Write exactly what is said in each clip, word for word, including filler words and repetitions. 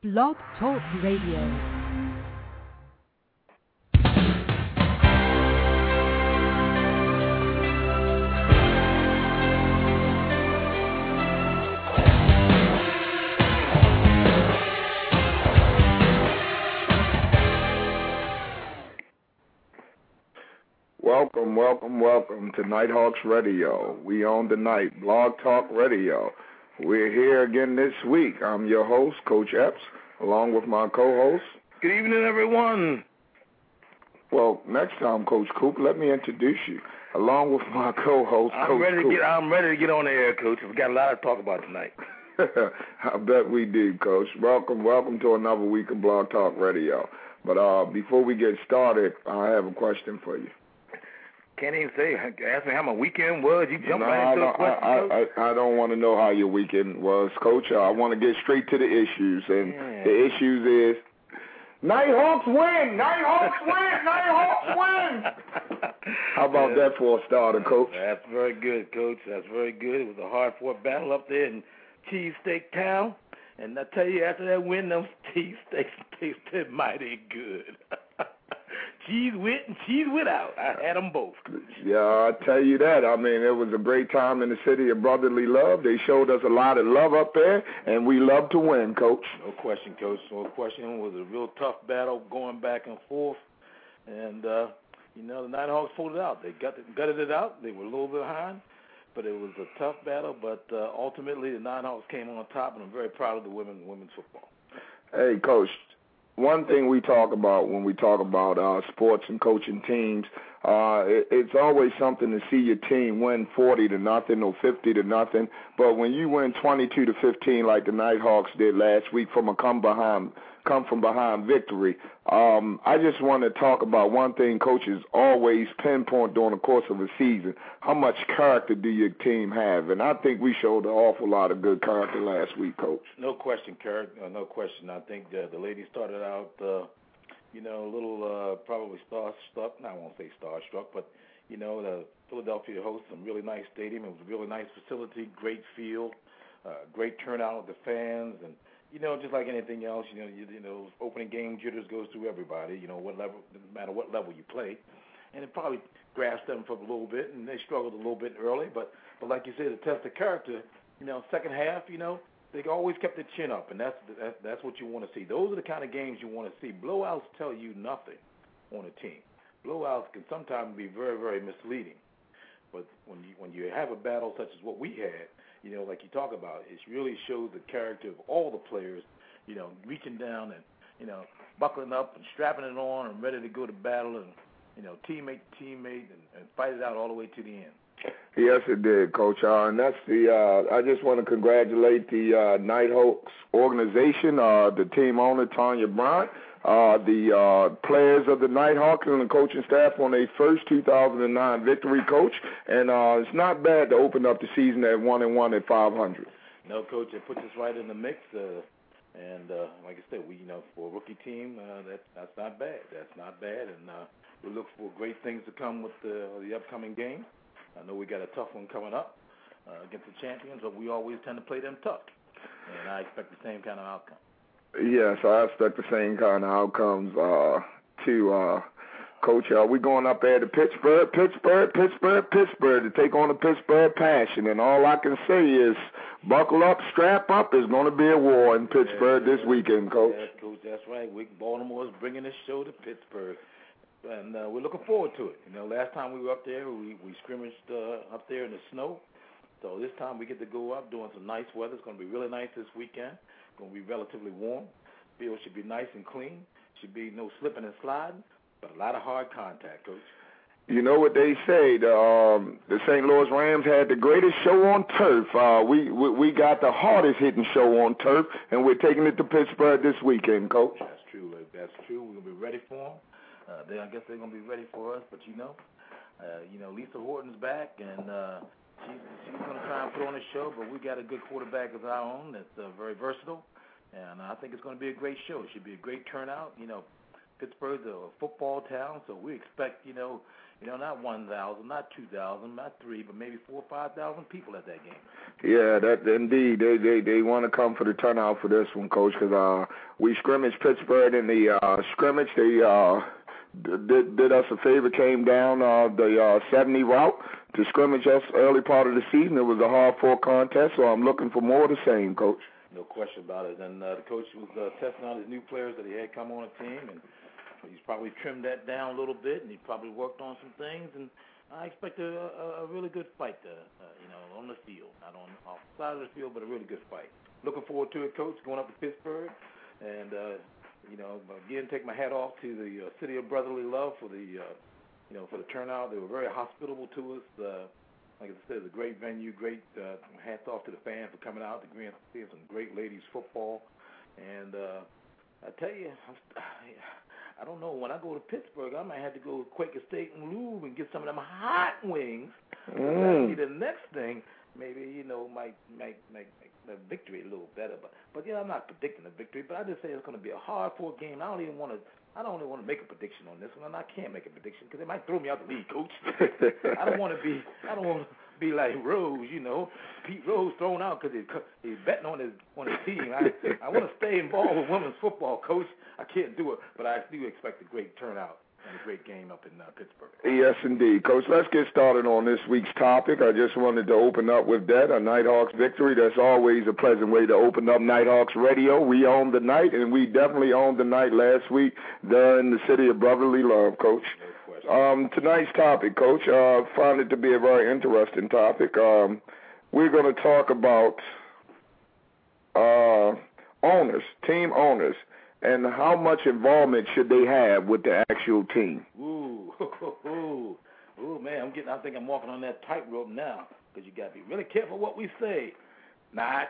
Blog Talk Radio. Welcome, welcome, welcome to Nighthawks Radio. We own the night, Blog Talk Radio. We're here again this week. I'm your host, Coach Epps, along with my co-host. Good evening, everyone. Well, next time, Coach Coop, let me introduce you, along with my co-host, I'm Coach ready to Coop. get. I'm ready to get on the air, Coach. We've got a lot to talk about tonight. I bet we do, Coach. Welcome, welcome to another week of Blog Talk Radio. But uh, before we get started, I have a question for you. Can't even say. Ask me how my weekend was. You jumped no, right into I a question, I, Coach. I, I don't want to know how your weekend was, Coach. I want to get straight to the issues, and yeah. the issues is Nighthawks win! Nighthawks win! Nighthawks win! How about yeah. that for a starter, Coach? That's very good, Coach. That's very good. It was a hard-fought battle up there in Cheesesteak Town. And I tell you, after that win, those cheesesteaks tasted mighty good. Cheese with and cheese without. I had them both. Yeah, I tell you that. I mean, it was a great time in the city of brotherly love. They showed us a lot of love up there, and we love to win, Coach. No question, Coach. No question. It was a real tough battle going back and forth. And, uh, you know, the Nighthawks pulled it out. They got it, gutted it out. They were a little behind, but it was a tough battle. But uh, ultimately, the Nighthawks came on top, and I'm very proud of the women women's football. Hey, Coach. One thing we talk about when we talk about uh, sports and coaching teams, uh, it, it's always something to see your team win forty to nothing or fifty to nothing. But when you win twenty-two to fifteen like the Nighthawks did last week from a come behind, come from behind victory, um, I just want to talk about one thing coaches always pinpoint during the course of a season. How much character do your team have? And I think we showed an awful lot of good character last week, Coach. No question, Kirk. Uh, no question. I think the, the ladies started out, uh, you know, a little uh, probably starstruck. No, I won't say starstruck, but, you know, the Philadelphia hosts some really nice stadium. It was a really nice facility, great field, uh, great turnout of the fans, and you know, just like anything else, you know, you, you know, opening game jitters goes through everybody. You know, what level, no matter what level you play, and it probably grasped them for a little bit, and they struggled a little bit early. But, but like you said, the test of character. You know, second half, you know, they always kept their chin up, and that's that's, that's what you want to see. Those are the kind of games you want to see. Blowouts tell you nothing on a team. Blowouts can sometimes be very, very misleading. But when you when you have a battle such as what we had, you know, like you talk about, it really shows the character of all the players, you know, reaching down and, you know, buckling up and strapping it on and ready to go to battle and, you know, teammate to teammate and, and fight it out all the way to the end. Yes, it did, Coach. Uh, and that's the. Uh, I just want to congratulate the uh, Nighthawks organization, uh, the team owner Tanya Bryant, uh, the uh, players of the Nighthawks and the coaching staff on their first two thousand nine victory, Coach. And uh, it's not bad to open up the season at one and one at five hundred. No, Coach, it puts us right in the mix. Uh, and uh, like I said, we, you know, for a rookie team, uh, that that's not bad. That's not bad. And uh, we look for great things to come with the, the upcoming game. I know we got a tough one coming up uh, against the champions, but we always tend to play them tough. And I expect the same kind of outcome. Yes, I expect the same kind of outcomes uh, to uh, Coach. Uh, we're going up there to Pittsburgh, Pittsburgh, Pittsburgh, Pittsburgh to take on the Pittsburgh Passion. And all I can say is buckle up, strap up. There's going to be a war in Pittsburgh yeah, yeah, this weekend, Coach. Yeah, Coach, that's right. We, Baltimore's bringing this show to Pittsburgh. And uh, we're looking forward to it. You know, last time we were up there, we, we scrimmaged uh, up there in the snow. So this time we get to go up doing some nice weather. It's going to be really nice this weekend. It's going to be relatively warm. Field should be nice and clean. Should be no slipping and sliding, but a lot of hard contact, Coach. You know what they say, the, um, the Saint Louis Rams had the greatest show on turf. Uh, we, we we got the hardest hitting show on turf, and we're taking it to Pittsburgh this weekend, Coach. That's true. That's true. We're going to be ready for them. Uh, they, I guess they're going to be ready for us, but you know, uh, you know, Lisa Horton's back, and uh, she's, she's going to try and put on a show, but we got a good quarterback of our own that's uh, very versatile, and I think it's going to be a great show. It should be a great turnout. You know, Pittsburgh's a football town, so we expect, you know, you know, not one thousand, not two thousand, not three, but maybe four or five thousand people at that game. Yeah, that indeed. They they they want to come for the turnout for this one, Coach, because uh, we scrimmaged Pittsburgh in the uh, scrimmage. They uh, did, did us a favor, came down uh, the uh, seventy route to scrimmage us early part of the season. It was a hard-fought contest, so I'm looking for more of the same, Coach. No question about it. And uh, the coach was uh, testing out his new players that he had come on a team, and he's probably trimmed that down a little bit, and he probably worked on some things. And I expect a, a, a really good fight, to, uh, you know, on the field, not on off the side of the field, but a really good fight. Looking forward to it, Coach. Going up to Pittsburgh, and uh, you know, again, take my hat off to the uh, City of Brotherly Love for the, uh, you know, for the turnout. They were very hospitable to us. Uh, Like I said, it's a great venue, great uh, hats off to the fans for coming out to green, seeing some great ladies football. And uh, I tell you, I'm, I don't know, when I go to Pittsburgh, I might have to go to Quaker Steak and Lube and get some of them hot wings. Mm. That'll be the next thing. Maybe, you know, might make make, make the victory a little better. But, but yeah, I'm not predicting a victory, but I just say it's going to be a hard-fought game. I don't even want to I don't even want to make a prediction on this one, and I can't make a prediction because they might throw me out the league, Coach. I don't want to be I don't want to be like Rose, you know, Pete Rose thrown out because he, he's betting on his on his team. I I want to stay involved with women's football, Coach. I can't do it, but I do expect a great turnout and a great game up in uh, Pittsburgh. Yes, indeed. Coach, let's get started on this week's topic. I just wanted to open up with that, a Nighthawks victory. That's always a pleasant way to open up Nighthawks Radio. We owned the night, and we definitely owned the night last week there in the City of Brotherly Love, Coach. Um, tonight's topic, Coach, I uh, found it to be a very interesting topic. Um, we're going to talk about uh, owners, team owners, and how much involvement should they have with the actual team? Ooh, ooh, ooh, man, I'm getting. I think I'm walking on that tightrope now because you got to be really careful what we say. Not.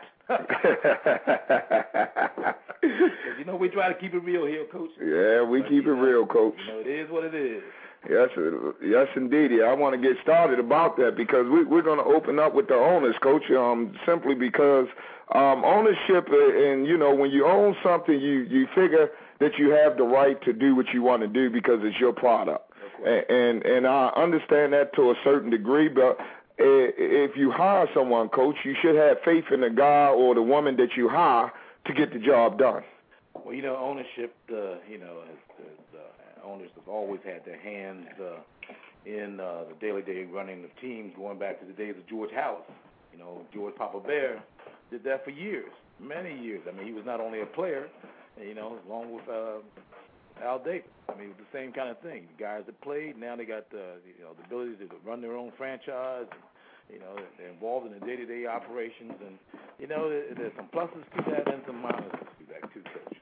You know, we try to keep it real here, Coach. Yeah, we but, keep it know, real, Coach. You know, it is what it is. Yes, yes, indeed. Yeah, I want to get started about that because we, we're going to open up with the owners, Coach, um, simply because um, ownership, and, you know, when you own something, you, you figure that you have the right to do what you want to do because it's your product. And, and, and I understand that to a certain degree, but if you hire someone, Coach, you should have faith in the guy or the woman that you hire to get the job done. Well, you know, ownership, uh, you know, has, has, uh, owners have always had their hands uh, in uh, the daily-day running of teams going back to the days of George Halas. You know, George Papa Bear did that for years, many years. I mean, he was not only a player, you know, along with uh, Al Davis. I mean, it was the same kind of thing. The guys that played, now they got the, you know, the ability to run their own franchise. And, you know, they're involved in the day-to-day operations. And, you know, there's some pluses to that and some minuses to that, too, Coach.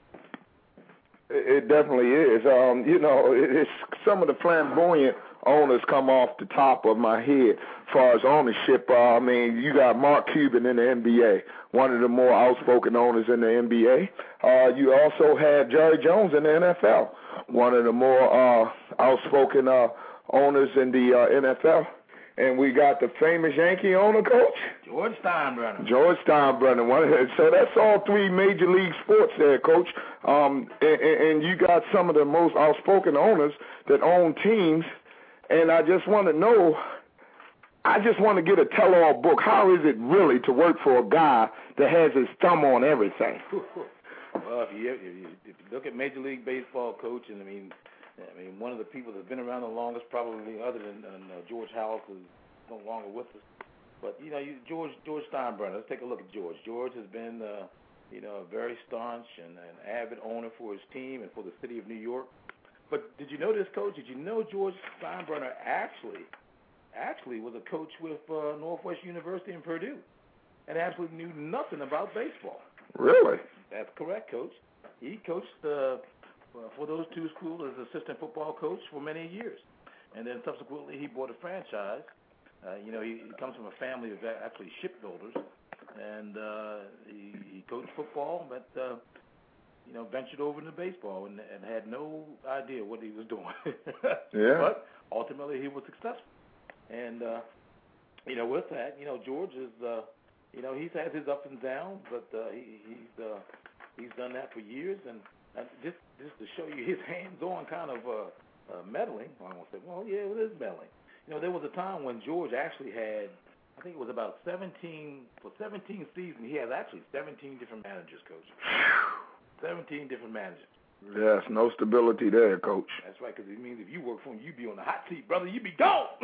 It definitely is. Um, you know, it's some of the flamboyant owners come off the top of my head as far as ownership. Uh, I mean, you got Mark Cuban in the N B A, one of the more outspoken owners in the N B A. Uh, you also have Jerry Jones in the N F L, one of the more uh, outspoken uh, owners in the uh, N F L. And we got the famous Yankee owner, Coach? George Steinbrenner. George Steinbrenner. One, so that's all three major league sports there, Coach. Um, and, and you got some of the most outspoken owners that own teams. And I just want to know, I just want to get a tell-all book. How is it really to work for a guy that has his thumb on everything? Well, if you, if you, if you look at Major League Baseball, Coach, and I mean, I mean, one of the people that's been around the longest, probably other than, than uh, George Halas, is no longer with us. But you know, you, George George Steinbrenner. Let's take a look at George. George has been, uh, you know, a very staunch and an avid owner for his team and for the city of New York. But did you know this, Coach? Did you know George Steinbrenner actually, actually was a coach with uh, Northwest University in Purdue, and absolutely knew nothing about baseball? Really? That's correct, Coach. He coached uh, for those two schools as assistant football coach for many years, and then subsequently he bought a franchise. Uh, you know, he, he comes from a family of actually shipbuilders, and uh, he, he coached football, but uh, you know, ventured over into baseball and, and had no idea what he was doing. Yeah. But ultimately, he was successful, and uh, you know, with that, you know, George is, uh, you know, he's had his ups and downs, but uh, he, he's, uh, He's done that for years, and uh, just just to show you his hands-on kind of uh, uh, meddling. I won't say, well, yeah, it is meddling. You know, there was a time when George actually had, I think it was about seventeen for seventeen seasons. He has actually seventeen different managers, Coach. seventeen different managers. Yes, no stability there, Coach. That's right, because it means if you work for him, you be on the hot seat, brother. You be gone.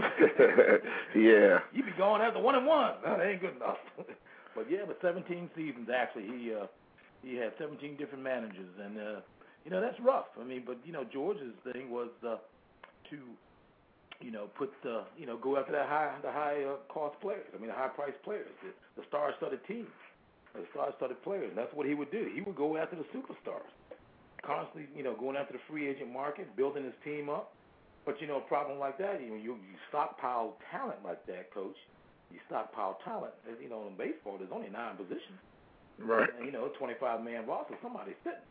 Yeah. You be gone after one and one. No, that ain't good enough. But yeah, but seventeen seasons actually. He uh, he had seventeen different managers, and uh, you know that's rough. I mean, but you know George's thing was uh, to you know put uh, you know go after that high the high uh, cost players. I mean, the high priced players, the, the star-studded teams, the star-studded players. And that's what he would do. He would go after the superstars. Constantly, you know, going after the free agent market, building his team up. But, you know, a problem like that, you know, you, you stockpile talent like that, Coach. You stockpile talent. You know, in baseball, there's only nine positions. Right. And, you know, twenty-five man roster, somebody's sitting.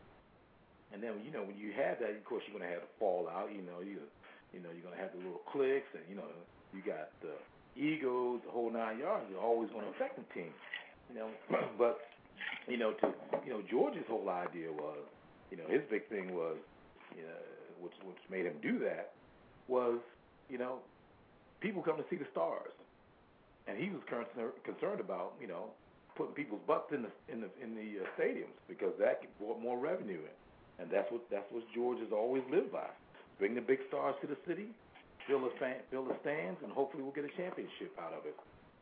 And then, you know, when you have that, of course, you're going to have the fallout. You know, you, you know, you're going to have the little cliques, and, you know, you got the egos, the whole nine yards. You're always going to affect the team. You know, but, you know, to, you know, George's whole idea was, you know, his big thing was, you know, which which made him do that, was, you know, people come to see the stars, and he was concerned concerned about, you know, putting people's butts in the in the in the uh, stadiums because that brought more revenue in, and that's what that's what George has always lived by: bring the big stars to the city, fill the fan, fill the stands, and hopefully we'll get a championship out of it.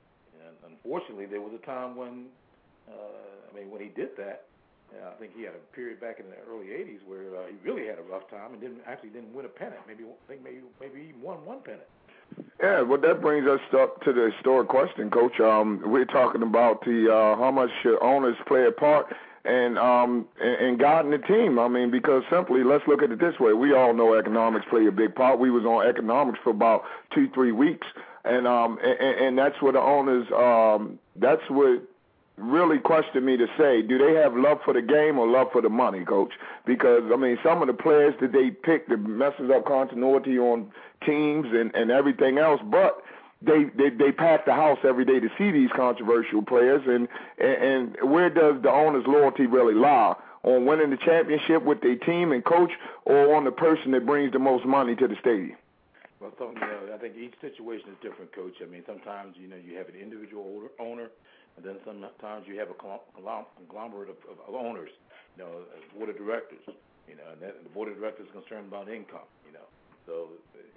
And unfortunately, there was a time when, uh, I mean, when he did that. Yeah, I think he had a period back in the early eighties where uh, he really had a rough time and didn't actually didn't win a pennant. Maybe I think maybe maybe even won one pennant. Yeah, well, that brings us up to the historic question, Coach. Um, we're talking about the uh, how much should owners play a part and um and, and guiding the team. I mean, because simply, let's look at it this way: we all know economics play a big part. We was on economics for about two, three weeks, and um and, and that's what the owners um that's what. really question me to say, do they have love for the game or love for the money, Coach? Because, I mean, some of the players that they pick that messes up continuity on teams and, and everything else, but they, they they pack the house every day to see these controversial players, and, and, and where does the owner's loyalty really lie? On winning the championship with their team and coach, or on the person that brings the most money to the stadium? Well, so, you know, I think each situation is different, Coach. I mean, sometimes, you know, you have an individual owner, and then sometimes you have a conglomerate of, of owners, you know, a board of directors, you know, and that, the board of directors is concerned about income, you know. So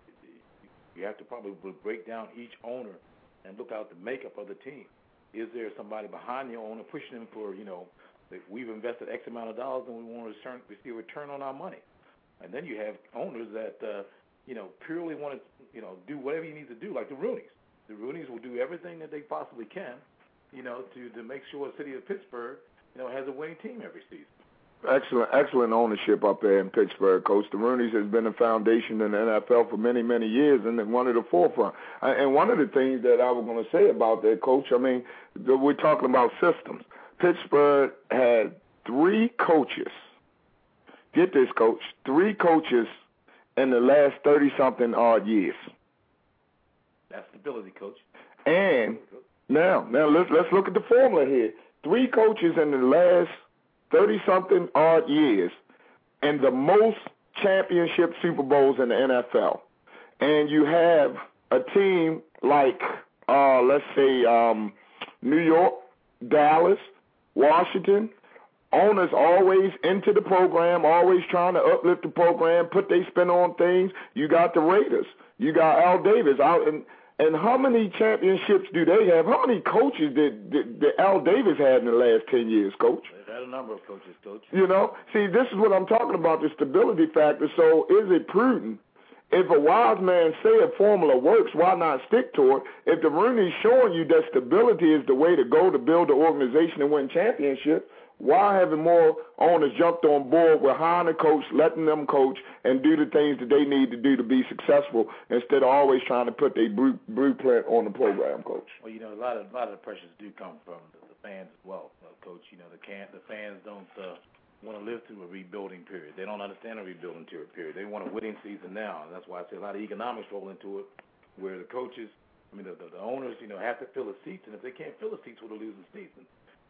you have to probably break down each owner and look out the makeup of the team. Is there somebody behind the owner pushing them for, you know, that we've invested X amount of dollars and we want to return, receive a return on our money? And then you have owners that, uh, you know, purely want to, you know, do whatever you need to do, like the Rooneys. The Rooneys will do everything that they possibly can, you know, to, to make sure the city of Pittsburgh, you know, has a winning team every season. Excellent, excellent ownership up there in Pittsburgh, Coach. The Rooneys has been a foundation in the N F L for many, many years, and one of the forefront. And one of the things that I was going to say about that, Coach, I mean, we're talking about systems. Pittsburgh had three coaches. Get this, Coach. Three coaches in the last thirty-something odd years. That's stability, Coach. And now, now let's let's look at the formula here. Three coaches in the last thirty-something odd years, and the most championship Super Bowls in the N F L. And you have a team like, uh, let's say, um, New York, Dallas, Washington, owners always into the program, always trying to uplift the program, put their spin on things. You got the Raiders. You got Al Davis out in. And how many championships do they have? How many coaches did, did, did Al Davis had in the last ten years, Coach? They've had a number of coaches, Coach. You know, see, this is what I'm talking about, the stability factor. So is it prudent? If a wise man say a formula works, why not stick to it? If the Rooney's showing you that stability is the way to go to build an organization and win championships, why haven't more owners jumped on board with hiring a coach, letting them coach, and do the things that they need to do to be successful instead of always trying to put their blueprint on the program, Coach? Well, you know, a lot of a lot of the pressures do come from the, the fans as well, uh, Coach. You know, the can the fans don't uh, want to live through a rebuilding period. They don't understand a rebuilding period. They want a winning season now, and that's why I say a lot of economics roll into it, where the coaches, I mean, the, the, the owners, you know, have to fill the seats, and if they can't fill the seats with a losing season,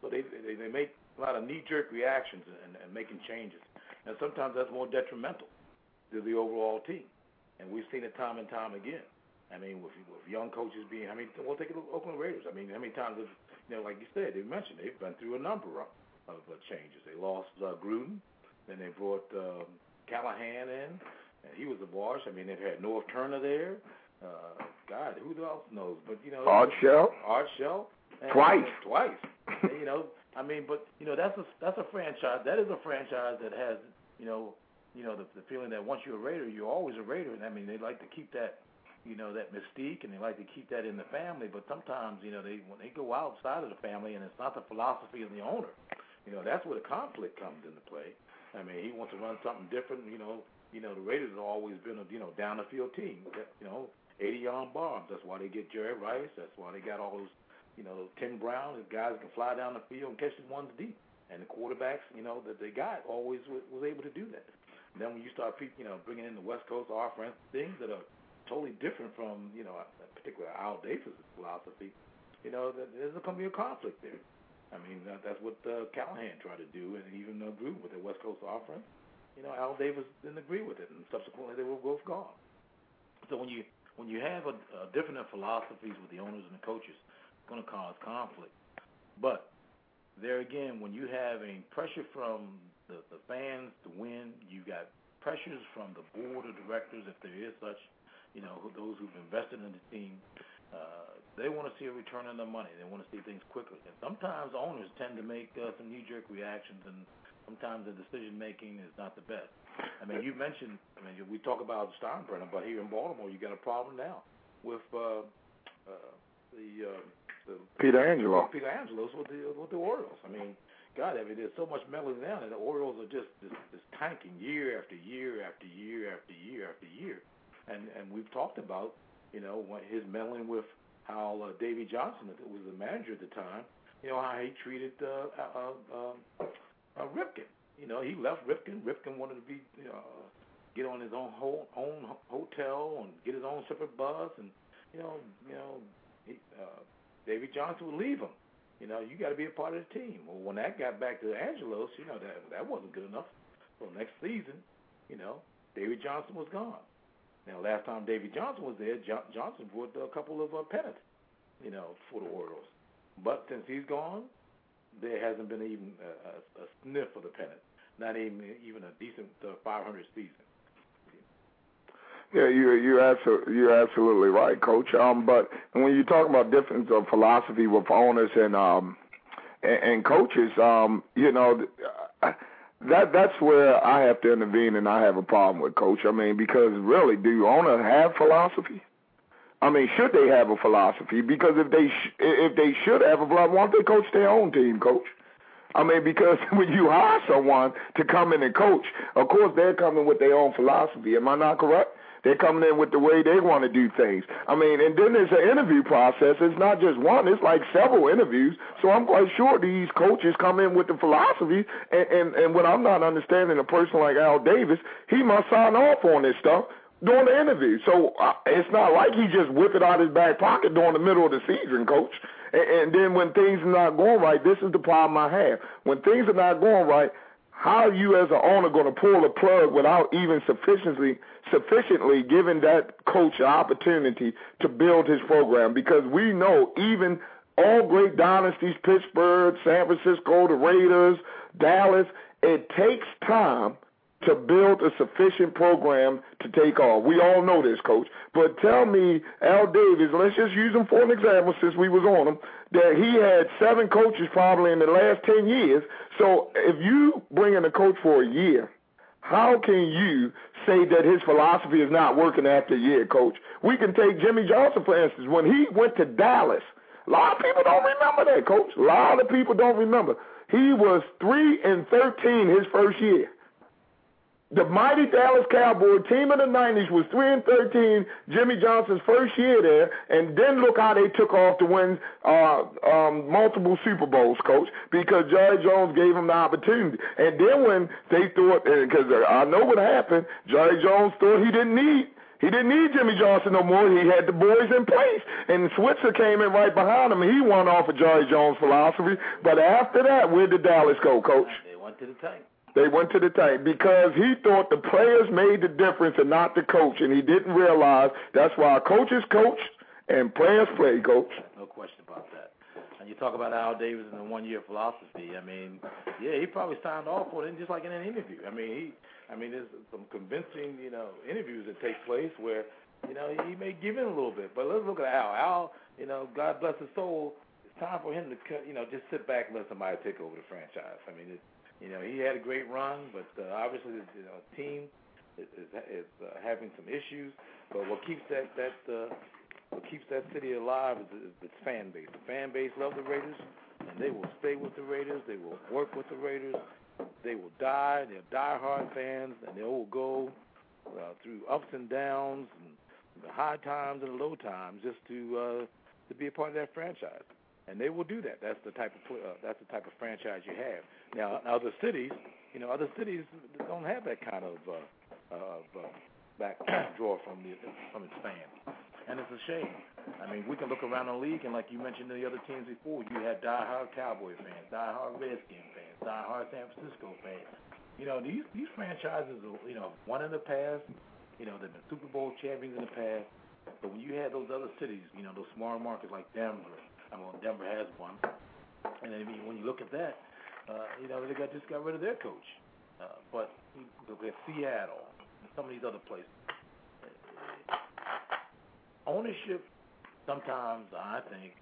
So they they, they make a lot of knee-jerk reactions and, and making changes. And sometimes that's more detrimental to the overall team. And we've seen it time and time again. I mean, with, with young coaches being, I mean, we'll take it to Oakland Raiders. I mean, how many times, have, you know, like you said, they mentioned they've been through a number of, of uh, changes. They lost uh, Gruden, then they brought um, Callahan in, and he was a wash. I mean, they've had North Turner there. Uh, God, who else knows? But, you know. Art Shell. Art Shell. And, Twice. Uh, twice. And, you know, I mean, but, you know, that's a, that's a franchise. That is a franchise that has, you know, you know, the, the feeling that once you're a Raider, you're always a Raider. And, I mean, they like to keep that, you know, that mystique, and they like to keep that in the family. But sometimes, you know, they when they go outside of the family and it's not the philosophy of the owner, you know, that's where the conflict comes into play. I mean, he wants to run something different. You know, you know, the Raiders have always been a, you know, down-the-field team. You know, eighty-yard bombs. That's why they get Jerry Rice. That's why they got all those, you know, Tim Brown. Those guys can fly down the field and catch the ones deep. And the quarterbacks, you know, that they got always was, was able to do that. And then when you start, you know, bringing in the West Coast offense, things that are totally different from, you know, particularly Al Davis' philosophy, you know, there's going to be a conflict there. I mean, that, that's what uh, Callahan tried to do, and even uh, Gruden with the West Coast offense. You know, Al Davis didn't agree with it, and subsequently they were both gone. So when you when you have a, a different philosophies with the owners and the coaches, it's going to cause conflict. But there again, when you have a pressure from the, the fans to win, you got pressures from the board of directors, if there is such, you know, who, those who've invested in the team. Uh, they want to see a return on their money. They want to see things quicker. And sometimes owners tend to make uh, some knee-jerk reactions, and sometimes the decision-making is not the best. I mean, you mentioned, I mean, we talk about Steinbrenner, but here in Baltimore, you got a problem now with uh, uh, the, uh, the Peter Angelo. Peter Angelos with the with the Orioles. I mean, God, I mean, there's so much meddling down, and the Orioles are just, just just tanking year after year after year after year after year. And and we've talked about, you know, his meddling with how uh, Davey Johnson, that was the manager at the time, you know, how he treated uh, uh, uh, uh, Ripken. You know, he left Ripken. Ripken wanted to be, you know, get on his own whole, own hotel and get his own separate bus, and you know, you know, he, uh, Davey Johnson would leave him. You know, you got to be a part of the team. Well, when that got back to Angelos, you know, that that wasn't good enough. So next season, you know, Davey Johnson was gone. Now, last time Davey Johnson was there, jo- Johnson brought a couple of uh, pennants, you know, for the Orioles. But since he's gone, there hasn't been even a, a, a sniff of the pennant, not even even a decent uh, five hundred season. Yeah, you you absolutely you're absolutely right, Coach. Um, but when you talk about difference of philosophy with owners and um and, and coaches, um, you know. Uh, That that's where I have to intervene, and I have a problem with, Coach. I mean, because really, do owners have philosophy? I mean, should they have a philosophy? Because if they sh- if they should have a philosophy, why don't they coach their own team, Coach? I mean, because when you hire someone to come in and coach, of course they're coming with their own philosophy. Am I not correct? They're coming in with the way they want to do things. I mean, and then there's an interview process. It's not just one. It's like several interviews. So I'm quite sure these coaches come in with the philosophy. And, and, and what I'm not understanding, a person like Al Davis, he must sign off on this stuff during the interview. So uh, it's not like he just whip it out of his back pocket during the middle of the season, Coach. And, and then when things are not going right, this is the problem I have. When things are not going right, how are you as an owner going to pull the plug without even sufficiently sufficiently giving that coach an opportunity to build his program? Because we know even all great dynasties, Pittsburgh, San Francisco, the Raiders, Dallas, it takes time to build a sufficient program to take off. We all know this, Coach. But tell me, Al Davis, let's just use him for an example since we was on him, that he had seven coaches probably in the last ten years. So if you bring in a coach for a year, how can you say that his philosophy is not working after a year, Coach? We can take Jimmy Johnson, for instance. When he went to Dallas, a lot of people don't remember that, Coach. A lot of people don't remember. He was three and thirteen his first year. The mighty Dallas Cowboy team of the nineties was three and thirteen, Jimmy Johnson's first year there, and then look how they took off to win uh, um, multiple Super Bowls, Coach, because Jerry Jones gave them the opportunity. And then when they thought, because I know what happened, Jerry Jones thought he didn't need He didn't need Jimmy Johnson no more. He had the boys in place. And Switzer came in right behind him, and he won off of Jerry Jones' philosophy. But after that, where did Dallas go, Coach? They went to the tank. They went to the tank because he thought the players made the difference and not the coach, and he didn't realize that's why coaches coach and players play, Coach. No question about that. And you talk about Al Davis and the one-year philosophy. I mean, yeah, he probably signed off on it just like in an interview. I mean, he, I mean, there's some convincing, you know, interviews that take place where, you know, he may give in a little bit. But let's look at Al. Al, you know, God bless his soul. It's time for him to, you know, just sit back and let somebody take over the franchise. I mean, it's, you know, he had a great run, but uh, obviously, you know, team is, is, is uh, having some issues. But what keeps that that uh, what keeps that city alive is, is its fan base. The fan base loves the Raiders, and they will stay with the Raiders. They will work with the Raiders. They will die. They're diehard fans, and they will go uh, through ups and downs, and the high times and the low times, just to uh, to be a part of that franchise. And they will do that. That's the type of uh, that's the type of franchise you have. Now, other cities, you know, other cities don't have that kind of uh, of uh, backdraw from the from its fans, and it's a shame. I mean, we can look around the league, and like you mentioned the other teams before, you had diehard Cowboy fans, diehard Redskin fans, diehard San Francisco fans. You know, these these franchises, you know, won in the past. You know, they've been Super Bowl champions in the past. But when you had those other cities, you know, those smaller markets like Denver. I mean, Denver has one, and then when you look at that, uh, you know, they got just got rid of their coach. Uh, but you look at Seattle and some of these other places. Ownership, sometimes I think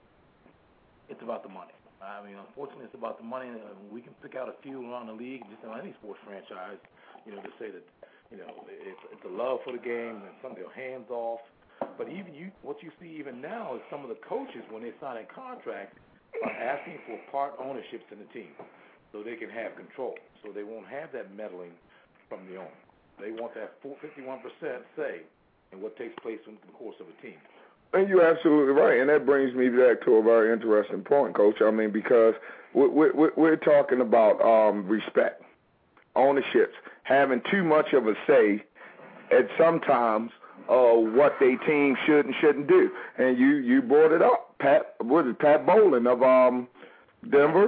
it's about the money. I mean, unfortunately, it's about the money. We can pick out a few around the league, just on any sports franchise, you know, to say that, you know, it's, it's a love for the game and some of their hands off. But even you, what you see even now is some of the coaches, when they sign a contract, are asking for part ownerships in the team so they can have control. So they won't have that meddling from the owner. They want that fifty-one percent say in what takes place in the course of a team. And you're absolutely right. And that brings me back to a very interesting point, Coach. I mean, because we're, we're, we're talking about um, respect, ownerships, having too much of a say at sometimes Uh, what they team should and shouldn't do, and you, you brought it up, Pat. What is it, Pat Bowlen of um, Denver,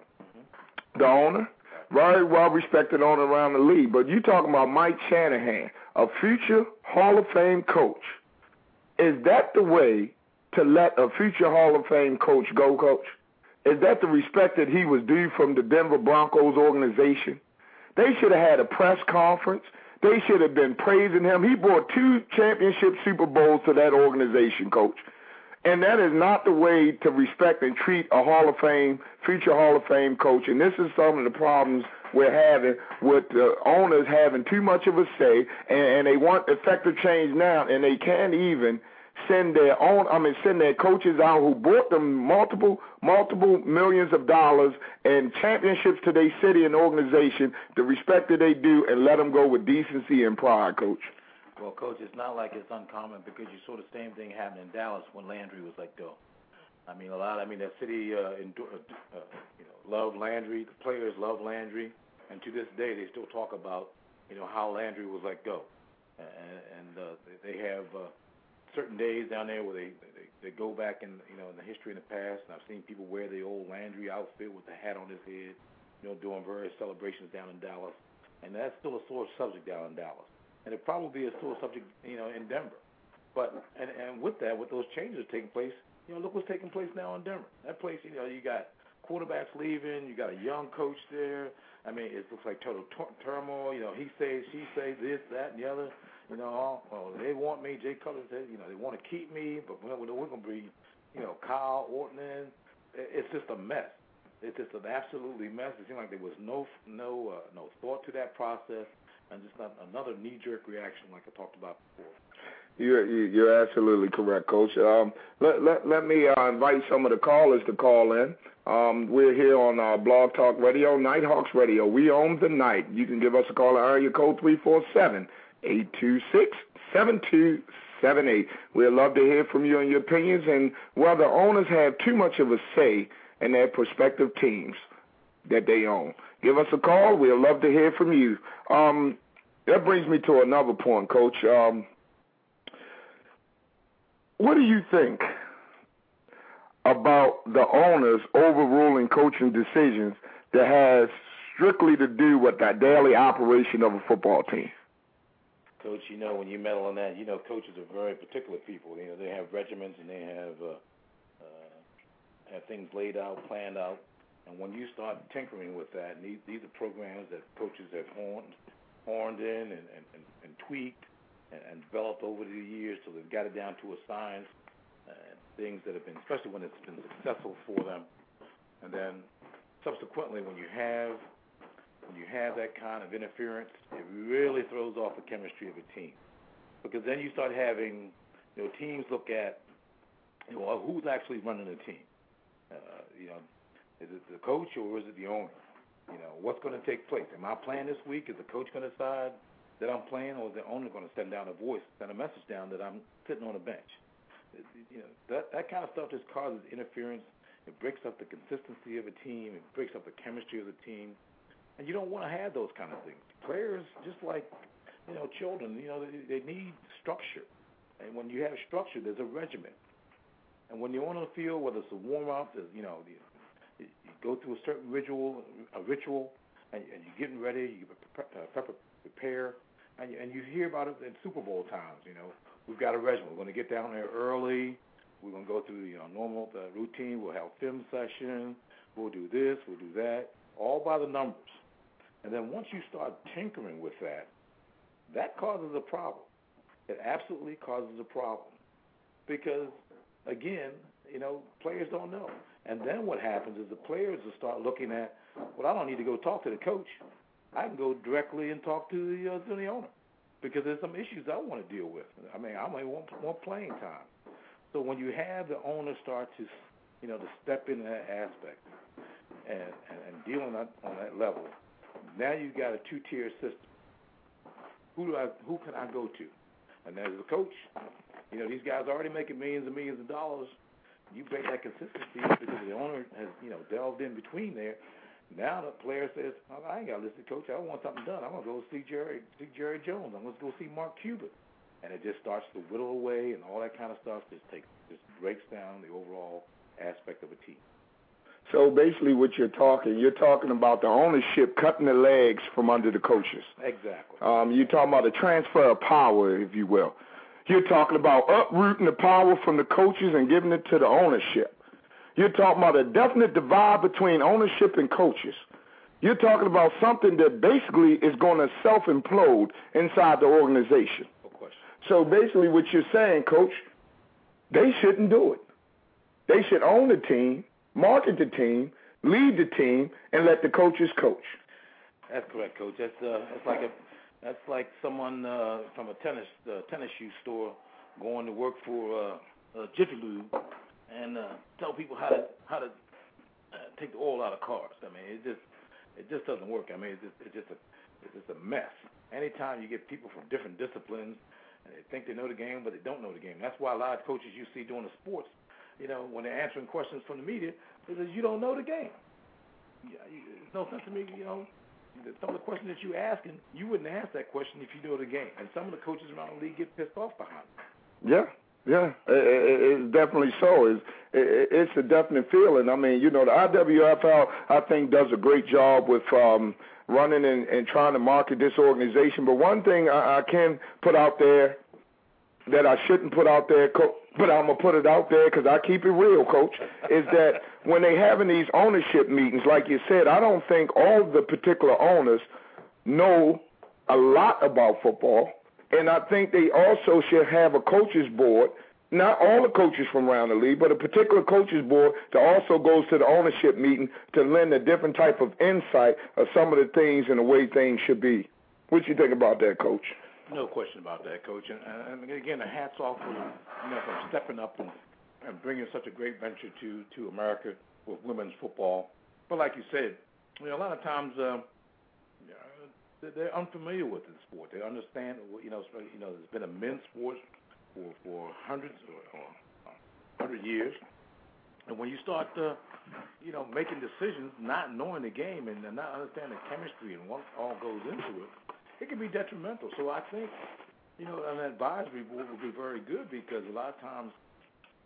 mm-hmm. the owner, very well respected owner around the league. But you talking about Mike Shanahan, a future Hall of Fame coach. Is that the way to let a future Hall of Fame coach go, Coach? Is that the respect that he was due from the Denver Broncos organization? They should have had a press conference. They should have been praising him. He brought two championship Super Bowls to that organization, Coach. And that is not the way to respect and treat a Hall of Fame, future Hall of Fame coach. And this is some of the problems we're having with the owners having too much of a say, and, and they want effective change now, and they can't even send their own, I mean, send their coaches out who brought them multiple, multiple millions of dollars and championships to their city and organization, the respect that they do, and let them go with decency and pride, Coach. Well, Coach, it's not like it's uncommon because you saw the same thing happen in Dallas when Landry was let go. I mean, a lot. I mean, that city, uh, in, uh, you know, loved Landry. The players love Landry, and to this day, they still talk about, you know, how Landry was let go, and, and uh, they have. Uh, certain days down there where they, they they go back in, you know, in the history in the past, and I've seen people wear the old Landry outfit with the hat on his head, you know, doing various celebrations down in Dallas, and that's still a sore subject down in Dallas, and it probably be a sore subject, you know, in Denver. But and and with that, with those changes taking place, you know, look what's taking place now in Denver. That place, you know, you got quarterbacks leaving, you got a young coach there. I mean, it looks like total tur- turmoil. You know, he says, she says, this, that, and the other. You know, well, they want me. Jay Cutler said, you know, they want to keep me, but we're, we're going to bring, you know, Kyle Orton in. It's just a mess. It's just an absolutely mess. It seemed like there was no no uh, no thought to that process, and just not another knee-jerk reaction like I talked about before. You're, you're absolutely correct, Coach. Um, let, let, let me uh, invite some of the callers to call in. Um, we're here on uh, Blog Talk Radio, Nighthawks Radio. We own the night. You can give us a call at area code three four seven, eight two six, seven two seven eight. We'd love to hear from you and your opinions and whether owners have too much of a say in their prospective teams that they own. Give us a call. We'd love to hear from you. Um, that brings me to another point, Coach. Um, what do you think about the owners overruling coaching decisions that has strictly to do with the daily operation of a football team? Coach, you know, when you meddle in that, you know, coaches are very particular people. You know, they have regiments and they have uh, uh, have things laid out, planned out. And when you start tinkering with that, and these, these are programs that coaches have horned, horned in and, and, and, and tweaked and, and developed over the years, so they've got it down to a science, and things that have been, especially when it's been successful for them. And then subsequently, when you have when you have that kind of interference, it really throws off the chemistry of a team. Because then you start having, you know, teams look at, you know, who's actually running the team. Uh, you know, is it the coach or is it the owner? You know, what's going to take place? Am I playing this week? Is the coach going to decide that I'm playing, or is the owner going to send down a voice, send a message down that I'm sitting on a bench? It, you know, that that kind of stuff just causes interference. It breaks up the consistency of a team. It breaks up the chemistry of the team. And you don't want to have those kind of things. Players, just like, you know, children, you know, they, they need structure. And when you have structure, there's a regimen. And when you're on the field, whether it's a warm-up, you know, you, you go through a certain ritual, a ritual, and, and you're getting ready, you prepare, prepare and, you, and you hear about it in Super Bowl times, you know. We've got a regimen. We're going to get down there early. We're going to go through, you know, normal uh, routine. We'll have film session. We'll do this. We'll do that, all by the numbers. And then once you start tinkering with that, that causes a problem. It absolutely causes a problem. Because, again, you know, players don't know. And then what happens is the players will start looking at, well, I don't need to go talk to the coach. I can go directly and talk to the, uh, to the owner, because there's some issues I want to deal with. I mean, I might want more playing time. So when you have the owner start to, you know, to step into that aspect and, and, and deal on that, on that level, now you've got a two-tier system. Who do I? Who can I go to? And as a coach, you know, these guys are already making millions and millions of dollars. You break that consistency because the owner has, you know, delved in between there. Now the player says, oh, I ain't got to listen to coach. I want something done. I'm going to go see Jerry, see Jerry Jones. I'm going to go see Mark Cuban. And it just starts to whittle away, and all that kind of stuff just takes, just breaks down the overall aspect of a team. So basically what you're talking, you're talking about the ownership cutting the legs from under the coaches. Exactly. Um, you're talking about the transfer of power, if you will. You're talking about uprooting the power from the coaches and giving it to the ownership. You're talking about a definite divide between ownership and coaches. You're talking about something that basically is going to self-implode inside the organization. No question. So basically what you're saying, Coach, they shouldn't do it. They should own the team, market the team, lead the team, and let the coaches coach. That's correct, Coach. That's uh, that's like a that's like someone uh, from a tennis uh, tennis shoe store going to work for uh, uh, Jiffy Lube and uh, tell people how to how to uh, take the oil out of cars. I mean, it just it just doesn't work. I mean, it's just it's just a it's just a mess. Anytime you get people from different disciplines and they think they know the game, but they don't know the game. That's why a lot of coaches you see doing the sports, you know, when they're answering questions from the media, it says you don't know the game. It's no sense to me, you know. Some of the questions that you're asking, you wouldn't ask that question if you know the game. And some of the coaches around the league get pissed off behind it. Yeah, yeah, it, it's definitely so. It's, it, it's a definite feeling. I mean, you know, the I W F L, I think, does a great job with um, running and, and trying to market this organization. But one thing I, I can put out there that I shouldn't put out there, Co- but I'm going to put it out there because I keep it real, Coach, is that when they having these ownership meetings, like you said, I don't think all the particular owners know a lot about football, and I think they also should have a coaches board, not all the coaches from around the league, but a particular coaches board that also goes to the ownership meeting to lend a different type of insight of some of the things and the way things should be. What you think about that, Coach? No question about that, Coach. And, and again, the hats off for, you know, for stepping up and, and bringing such a great venture to, to America with women's football. But like you said, you know, a lot of times uh, they're unfamiliar with the sport. They understand, you know, you know, there's been a men's sport for, for hundreds or, or hundred years. And when you start, uh, you know, making decisions, not knowing the game and not understanding the chemistry and what all goes into it, it can be detrimental. So I think, you know, an advisory board would be very good because a lot of times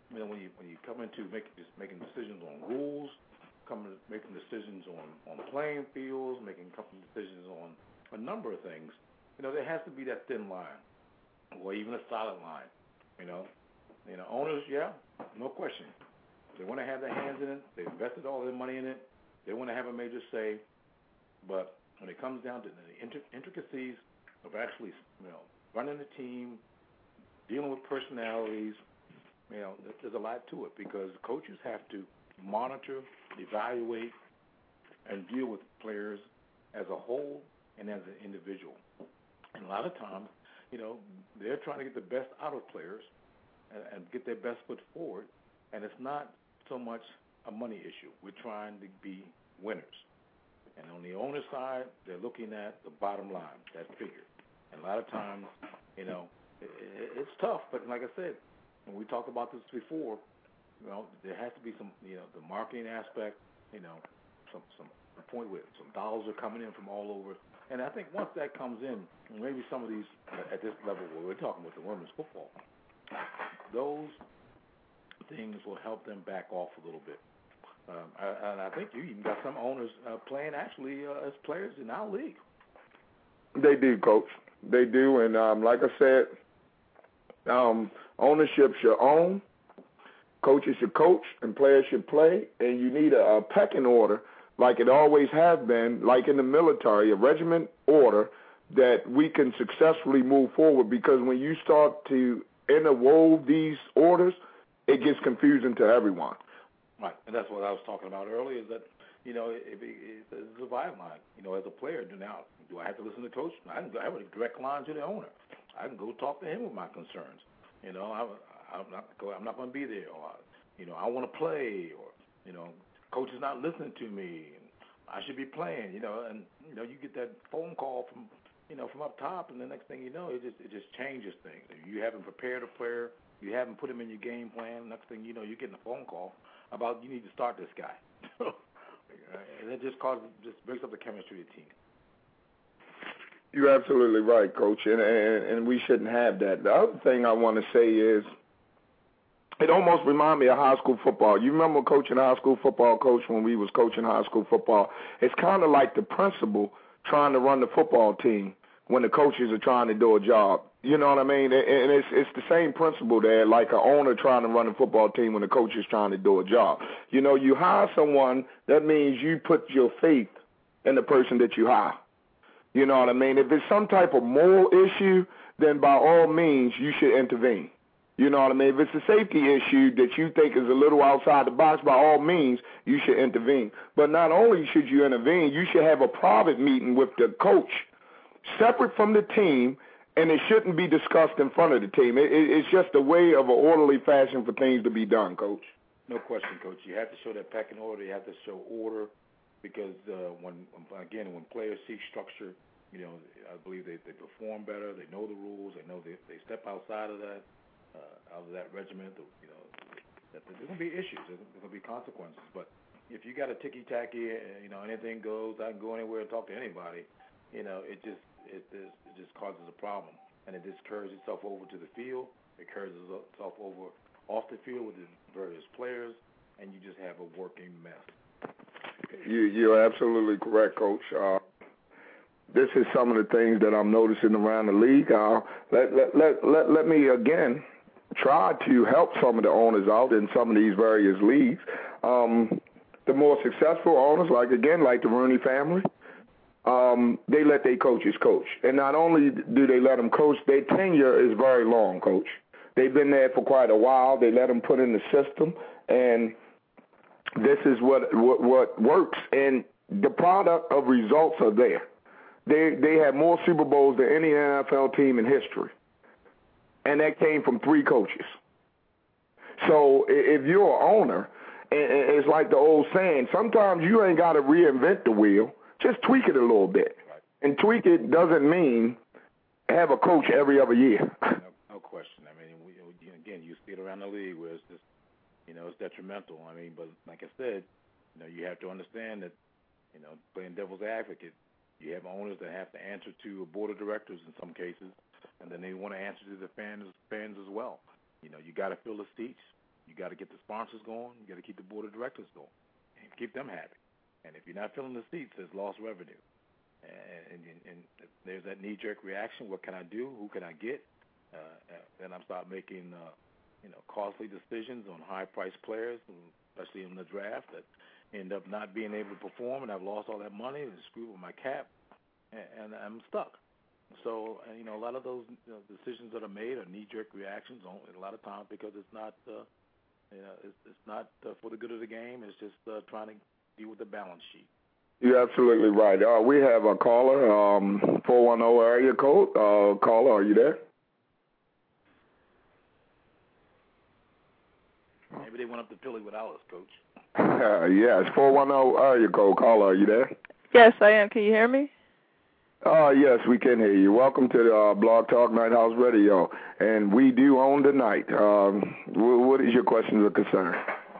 you know, when you when you come into making making decisions on rules, coming making decisions on, on playing fields, making decisions on a number of things, you know, there has to be that thin line, or even a solid line. You know, you know, owners, yeah, no question. They want to have their hands in it. They invested all their money in it. They want to have a major say. But when it comes down to the intric- intricacies of actually, you know, running the team, dealing with personalities, you know, there's a lot to it because coaches have to monitor, evaluate, and deal with players as a whole and as an individual. And a lot of times, you know, they're trying to get the best out of players and, and get their best foot forward, and it's not so much a money issue. We're trying to be winners. And on the owner side, they're looking at the bottom line, that figure. And a lot of times, you know, it, it, it's tough, but like I said, when we talked about this before, you know, there has to be some, you know, the marketing aspect, you know, some some point where some dollars are coming in from all over. And I think once that comes in, maybe some of these, at this level where we're talking with the women's football, those things will help them back off a little bit. Um, and I think you even got some owners uh, playing actually uh, as players in our league. They do, Coach. They do. And um, like I said, um, ownership should own, coaches should coach, and players should play. And you need a, a pecking order like it always has been, like in the military, a regiment order that we can successfully move forward, because when you start to interwove these orders, it gets confusing to everyone. Right, and that's what I was talking about earlier, is that, you know, it, it, it's a dividing line. You know, as a player, do now, do I have to listen to the coach? I can go, I have a direct line to the owner. I can go talk to him with my concerns. You know, I, I'm not go, I'm not going to be there. Or, you know, I want to play, or, you know, coach is not listening to me, and I should be playing, you know, and, you know, you get that phone call from, you know, from up top, and the next thing you know, it just it just changes things. You haven't prepared a player, you haven't put him in your game plan, next thing you know, you're getting a phone call about you need to start this guy. And it just causes, just breaks up the chemistry of the team. You're absolutely right, Coach, and, and, and we shouldn't have that. The other thing I want to say is, it almost reminds me of high school football. You remember coaching high school football, Coach, when we was coaching high school football? It's kind of like the principal trying to run the football team when the coaches are trying to do a job. You know what I mean? And it's it's the same principle there, like an owner trying to run a football team when the coach is trying to do a job. You know, you hire someone, that means you put your faith in the person that you hire. You know what I mean? If it's some type of moral issue, then by all means you should intervene. You know what I mean? If it's a safety issue that you think is a little outside the box, by all means, you should intervene. But not only should you intervene, you should have a private meeting with the coach, separate from the team, and it shouldn't be discussed in front of the team. It, it, it's just a way of an orderly fashion for things to be done, Coach. No question, Coach. You have to show that pecking order. You have to show order, because uh, when, again, when players seek structure, you know, I believe they, they perform better. They know the rules. They know they, they step outside of that. Uh, out of that regiment, you know, that there's going to be issues. There's, there's going to be consequences. But if you got a ticky-tacky, uh, you know, anything goes, I can go anywhere and talk to anybody, you know, it just it, it just causes a problem. And it just carries itself over to the field. It carries itself over off the field with the various players, and you just have a working mess. You, you're absolutely correct, Coach. Uh, this is some of the things that I'm noticing around the league. Uh, let, let, let, let, let me, again, try to help some of the owners out in some of these various leagues. Um, the more successful owners, like, again, like the Rooney family, um, they let their coaches coach. And not only do they let them coach, their tenure is very long, Coach. They've been there for quite a while. They let them put in the system, and this is what, what, what works. And the product of results are there. They they have more Super Bowls than any N F L team in history. And that came from three coaches. So if you're an owner, it's like the old saying, sometimes you ain't got to reinvent the wheel. Just tweak it a little bit. And tweak it doesn't mean have a coach every other year. No, no question. I mean, we, again, you see it around the league where it's just, you know, it's detrimental. I mean, but like I said, you know, you have to understand that, you know, playing devil's advocate, you have owners that have to answer to a board of directors in some cases, and then they want to answer to the fans fans as well. You know, you got to fill the seats. You got to get the sponsors going. You got to keep the board of directors going, and keep them happy. And if you're not filling the seats, there's lost revenue. And, and, and there's that knee-jerk reaction. What can I do? Who can I get? Uh, then I start making, uh, you know, costly decisions on high-priced players, especially in the draft, that end up not being able to perform, and I've lost all that money and screwed with my cap, and, and I'm stuck. So, you know, a lot of those you know, decisions that are made are knee-jerk reactions. A lot of times because it's not, uh, you know, it's, it's not uh, for the good of the game. It's just uh, trying to deal with the balance sheet. You're absolutely right. Uh, we have a caller, um, four one zero area code. Uh, caller, are you there? Maybe they went up to Philly without us, Coach. Uh, yes, four one zero area code. Caller, are you there? Yes, I am. Can you hear me? Uh, yes, we can hear you. Welcome to the uh, Blog Talk Night House Radio. And we do own the night. Um, what is your question or concern?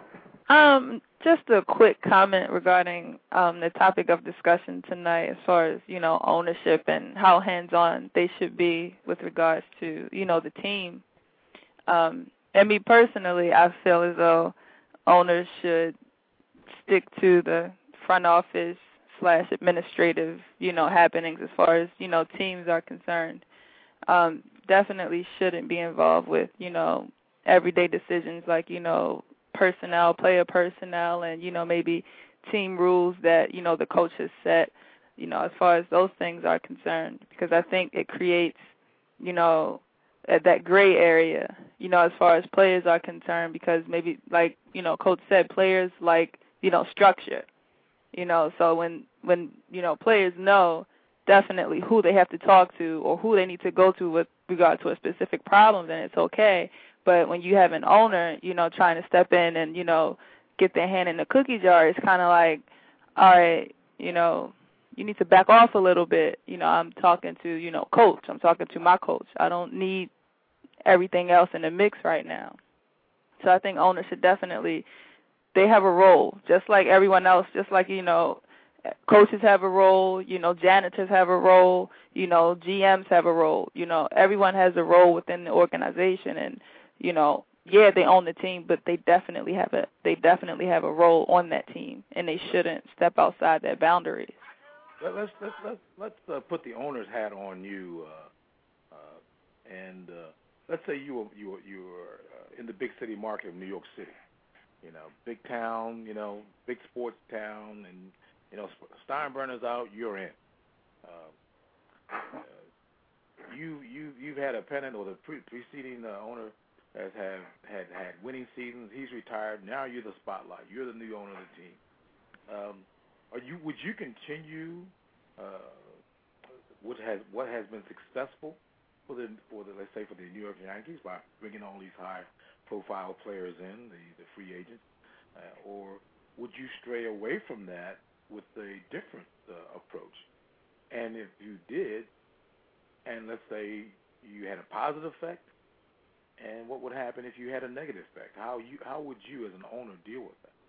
Um, just a quick comment regarding um, the topic of discussion tonight as far as, you know, ownership and how hands-on they should be with regards to, you know, the team. Um, and me personally, I feel as though owners should stick to the front office slash administrative, you know, happenings as far as, you know, teams are concerned. Um, definitely shouldn't be involved with, you know, everyday decisions like, you know, personnel, player personnel, and, you know, maybe team rules that, you know, the coach has set, you know, as far as those things are concerned, because I think it creates, you know, that gray area, you know, as far as players are concerned, because maybe, like, you know, Coach said, players like, you know, structure, you know, so when, when, you know, players know definitely who they have to talk to or who they need to go to with regard to a specific problem, then it's okay. But when you have an owner, you know, trying to step in and, you know, get their hand in the cookie jar, it's kind of like, all right, you know, you need to back off a little bit. You know, I'm talking to, you know, coach. I'm talking to my coach. I don't need everything else in the mix right now. So I think owners should definitely, they have a role, just like everyone else, just like, you know, coaches have a role, you know, janitors have a role, you know, G Ms have a role. You know, everyone has a role within the organization, and, you know, yeah, they own the team, but they definitely have a they definitely have a role on that team, and they shouldn't step outside their boundaries. Let's let's let's let's uh, put the owner's hat on you, uh, uh, and uh, let's say you were you were, you were uh, in the big city market of New York City, you know, big town, you know, big sports town, and you know, Steinbrenner's out, you're in. Uh, uh, you you you've had a pennant, or the pre- preceding uh, owner has have had had winning seasons. He's retired. Now you're the spotlight. You're the new owner of the team. Um, are you? Would you continue uh, what has what has been successful for the for the let's say for the New York Yankees by bringing all these high-profile players in, the the free agents, uh, or would you stray away from that with a different uh, approach? And if you did, and let's say you had a positive effect, and what would happen if you had a negative effect? How you how would you as an owner deal with that?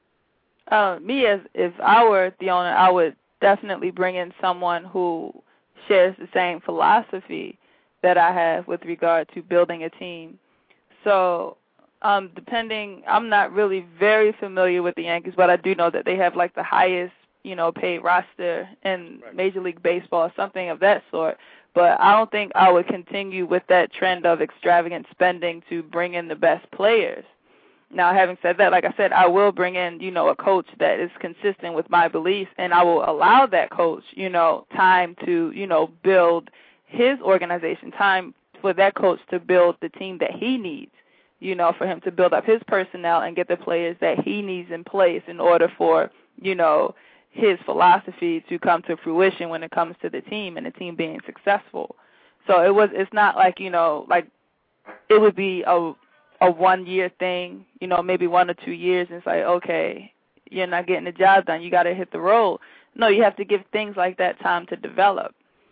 Uh, me, as if I were the owner, I would definitely bring in someone who shares the same philosophy that I have with regard to building a team. So, um, depending, I'm not really very familiar with the Yankees, but I do know that they have like the highest, you know, paid roster in Right. Major League Baseball, or something of that sort. But I don't think I would continue with that trend of extravagant spending to bring in the best players. Now, having said that, like I said, I will bring in, you know, a coach that is consistent with my beliefs, and I will allow that coach, you know, time to, you know, build his organization, time for that coach to build the team that he needs, you know, for him to build up his personnel and get the players that he needs in place in order for, you know, his philosophy to come to fruition when it comes to the team and the team being successful. So it was, it's not like, you know, like it would be a a one-year thing, you know, maybe one or two years, and it's like, okay, you're not getting the job done, you got to hit the road. No, you have to give things like that time to develop.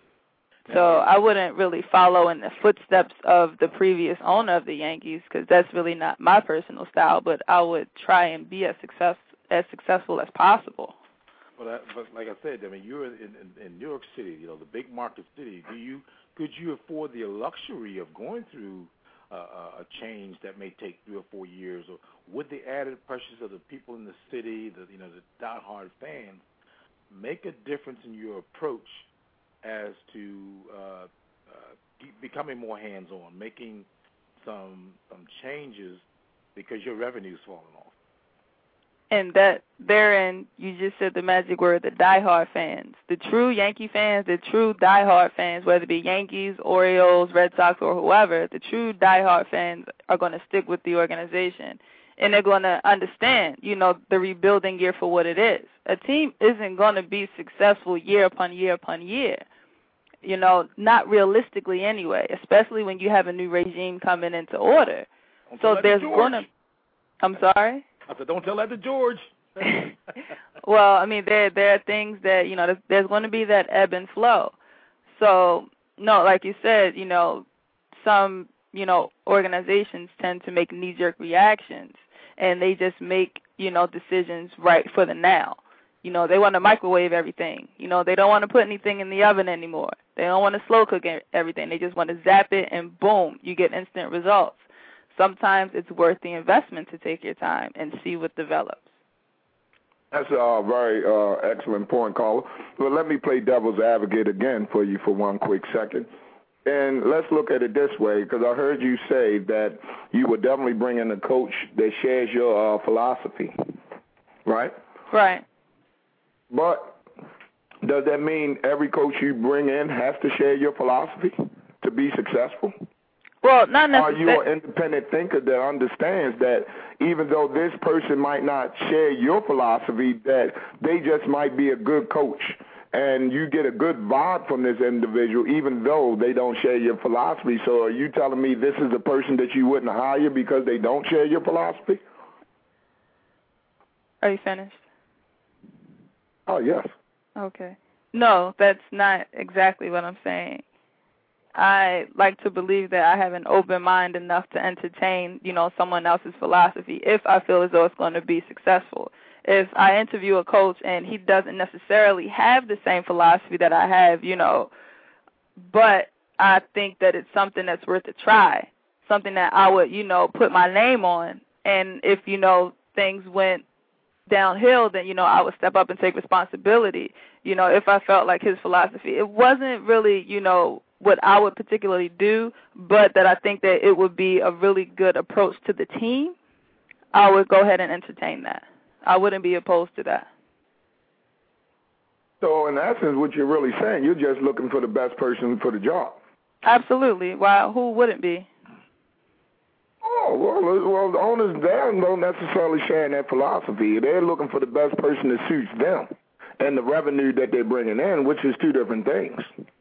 So I wouldn't really follow in the footsteps of the previous owner of the Yankees, because that's really not my personal style, but I would try and be as success as successful as possible. But, I, but like I said, I mean, you're in, in, in New York City, you know, the big market city. Do you could you afford the luxury of going through uh, a change that may take three or four years, or would the added pressures of the people in the city, the you know the diehard fans, make a difference in your approach as to uh, uh, becoming more hands-on, making some some changes because your revenue's falling off? And that therein, you just said the magic word, the diehard fans. The true Yankee fans, the true diehard fans, whether it be Yankees, Orioles, Red Sox, or whoever, the true diehard fans are going to stick with the organization. And they're going to understand, you know, the rebuilding year for what it is. A team isn't going to be successful year upon year upon year. You know, not realistically anyway, especially when you have a new regime coming into order. Don't so there's going to, I'm sorry? I said, don't tell that to George. Well, I mean, there there are things that, you know, there's, there's going to be that ebb and flow. So, no, like you said, you know, some, you know, organizations tend to make knee-jerk reactions, and they just make, you know, decisions right for the now. You know, they want to microwave everything. You know, they don't want to put anything in the oven anymore. They don't want to slow cook everything. They just want to zap it, and boom, you get instant results. Sometimes it's worth the investment to take your time and see what develops. That's a very uh, excellent point, caller. Well, let me play devil's advocate again for you for one quick second. And let's look at it this way, because I heard you say that you would definitely bring in a coach that shares your uh, philosophy, right? Right. But does that mean every coach you bring in has to share your philosophy to be successful? Well, not necessarily. Are you an independent thinker that understands that even though this person might not share your philosophy, that they just might be a good coach, and you get a good vibe from this individual even though they don't share your philosophy? So are you telling me this is a person that you wouldn't hire because they don't share your philosophy? Are you finished? Oh, yes. Okay. No, that's not exactly what I'm saying. I like to believe that I have an open mind enough to entertain, you know, someone else's philosophy if I feel as though it's going to be successful. If I interview a coach and he doesn't necessarily have the same philosophy that I have, you know, but I think that it's something that's worth a try, something that I would, you know, put my name on. And if, you know, things went downhill, then, you know, I would step up and take responsibility. You know, if I felt like his philosophy, it wasn't really, you know, what I would particularly do, but that I think that it would be a really good approach to the team, I would go ahead and entertain that. I wouldn't be opposed to that. So in essence, what you're really saying, you're just looking for the best person for the job. Absolutely. Why? Who wouldn't be? Oh, well, well, the owners there don't necessarily share that philosophy. They're looking for the best person that suits them and the revenue that they're bringing in, which is two different things.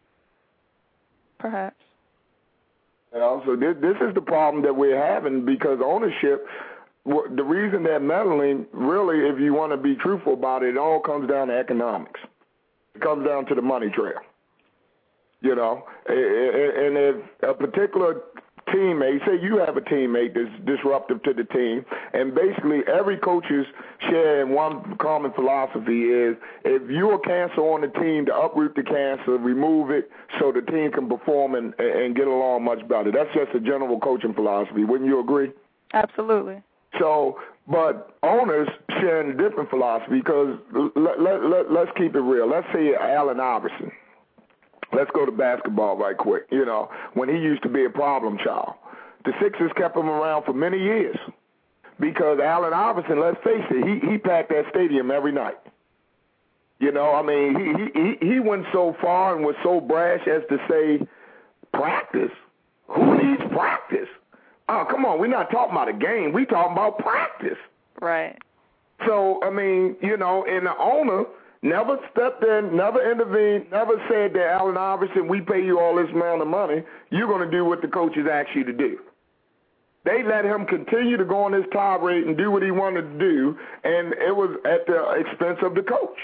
Perhaps. You know, so this, this is the problem that we're having because ownership, the reason they're meddling, really, if you want to be truthful about it, it all comes down to economics. It comes down to the money trail. You know, and if a particular teammate, say you have a teammate that's disruptive to the team, and basically every coach's sharing one common philosophy is if you're a cancer on the team, to uproot the cancer, remove it so the team can perform and, and get along much better. That's just a general coaching philosophy. Wouldn't you agree? Absolutely. So, but owners sharing a different philosophy because let, let, let, let's keep it real. Let's say Allen Iverson. Let's go to basketball right quick. You know, when he used to be a problem child, the Sixers kept him around for many years because Allen Iverson, let's face it, he, he packed that stadium every night. You know, I mean, he, he, he went so far and was so brash as to say, practice? Who needs practice? Oh, come on, we're not talking about a game. We're talking about practice. Right. So, I mean, you know, and the owner never stepped in, never intervened, never said that, Allen Iverson, we pay you all this amount of money. You're going to do what the coaches ask you to do. They let him continue to go on his tirade and do what he wanted to do, and it was at the expense of the coach.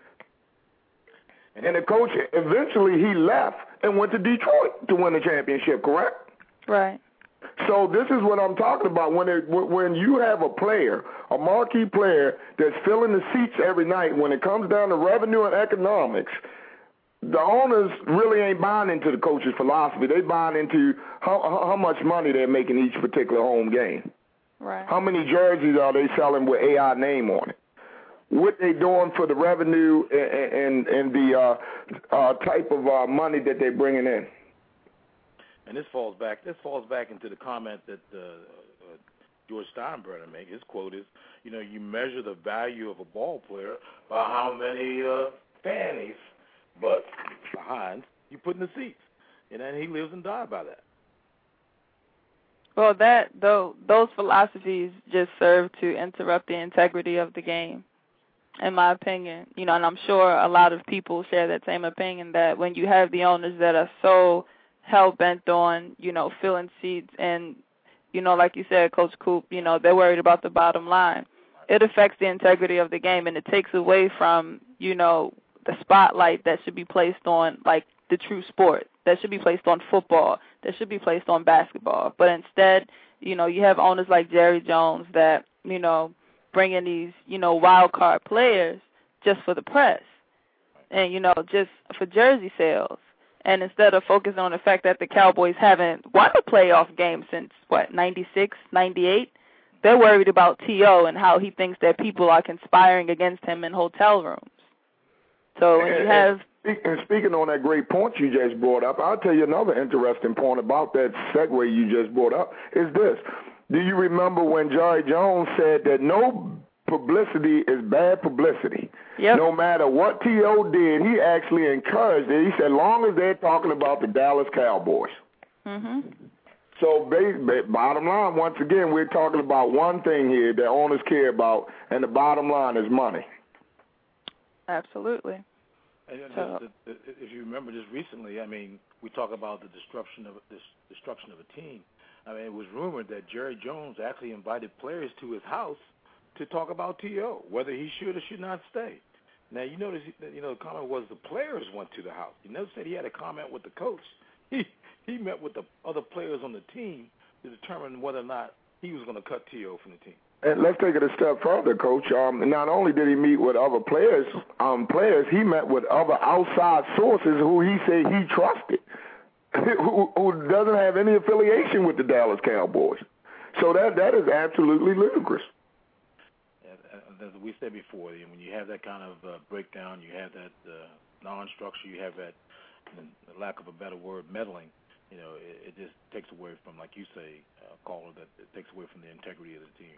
And the coach, eventually he left and went to Detroit to win the championship, correct? Right. So this is what I'm talking about. When it, when you have a player, a marquee player that's filling the seats every night, when it comes down to revenue and economics, the owners really ain't buying into the coach's philosophy. They buying into how how much money they're making each particular home game. Right. How many jerseys are they selling with A I name on it? What they doing for the revenue and and, and the uh, uh, type of uh, money that they're bringing in. And this falls back. This falls back into the comment that uh, uh, George Steinbrenner made. His quote is, you know, you measure the value of a ball player by how many uh, fannies, but behind you put in the seats, and then he lives and dies by that. Well, that though those philosophies just serve to interrupt the integrity of the game, in my opinion. You know, and I'm sure a lot of people share that same opinion, that when you have the owners that are so hell-bent on, you know, filling seats and, you know, like you said, Coach Coop, you know, they're worried about the bottom line. It affects the integrity of the game, and it takes away from, you know, the spotlight that should be placed on, like, the true sport, that should be placed on football, that should be placed on basketball. But instead, you know, you have owners like Jerry Jones that, you know, bring in these, you know, wild card players just for the press and, you know, just for jersey sales. And instead of focusing on the fact that the Cowboys haven't won a playoff game since, what, ninety-six, ninety-eight, they're worried about T O and how he thinks that people are conspiring against him in hotel rooms. So when you have... And speaking on that great point you just brought up, I'll tell you another interesting point about that segue you just brought up is this. Do you remember when Jerry Jones said that no publicity is bad publicity? Yep. No matter what T O did, he actually encouraged it. He said, long as they're talking about the Dallas Cowboys. Mm-hmm. So bottom line, once again, we're talking about one thing here that owners care about, and the bottom line is money. Absolutely. And so, just, if you remember just recently, I mean, we talk about the destruction of this destruction of a team. I mean, it was rumored that Jerry Jones actually invited players to his house to talk about T O, whether he should or should not stay. Now, you notice, you know, the comment was the players went to the house. You never said he had a comment with the coach. He he met with the other players on the team to determine whether or not he was going to cut T O from the team. And let's take it a step further, Coach. Um, not only did he meet with other players, um, players, he met with other outside sources who he said he trusted, who, who doesn't have any affiliation with the Dallas Cowboys. So that that is absolutely ludicrous. As we said before, when you have that kind of uh, breakdown, you have that uh, non-structure, you have that, the lack of a better word, meddling, you know, it, it just takes away from, like you say, uh, caller, that it takes away from the integrity of the team.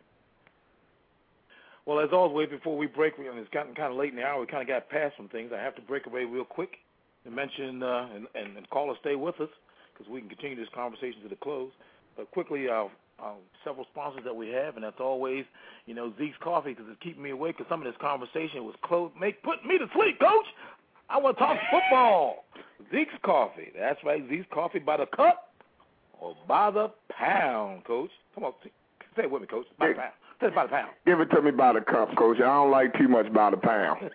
Well, as always, before we break, we, I mean, it's gotten kind of late in the hour. We kind of got past some things. I have to break away real quick and mention, uh, and, and, and caller, stay with us, because we can continue this conversation to the close. But quickly, uh, Uh, several sponsors that we have, and that's always, you know, Zeke's Coffee, because it's keeping me awake, because some of this conversation was close, make put me to sleep, Coach. I want to talk football. Zeke's Coffee. That's right, Zeke's Coffee by the cup or by the pound, Coach. Come on, say it with me, Coach. By the pound. Say it by the pound. Give it to me by the cup, Coach. I don't like too much by the pound.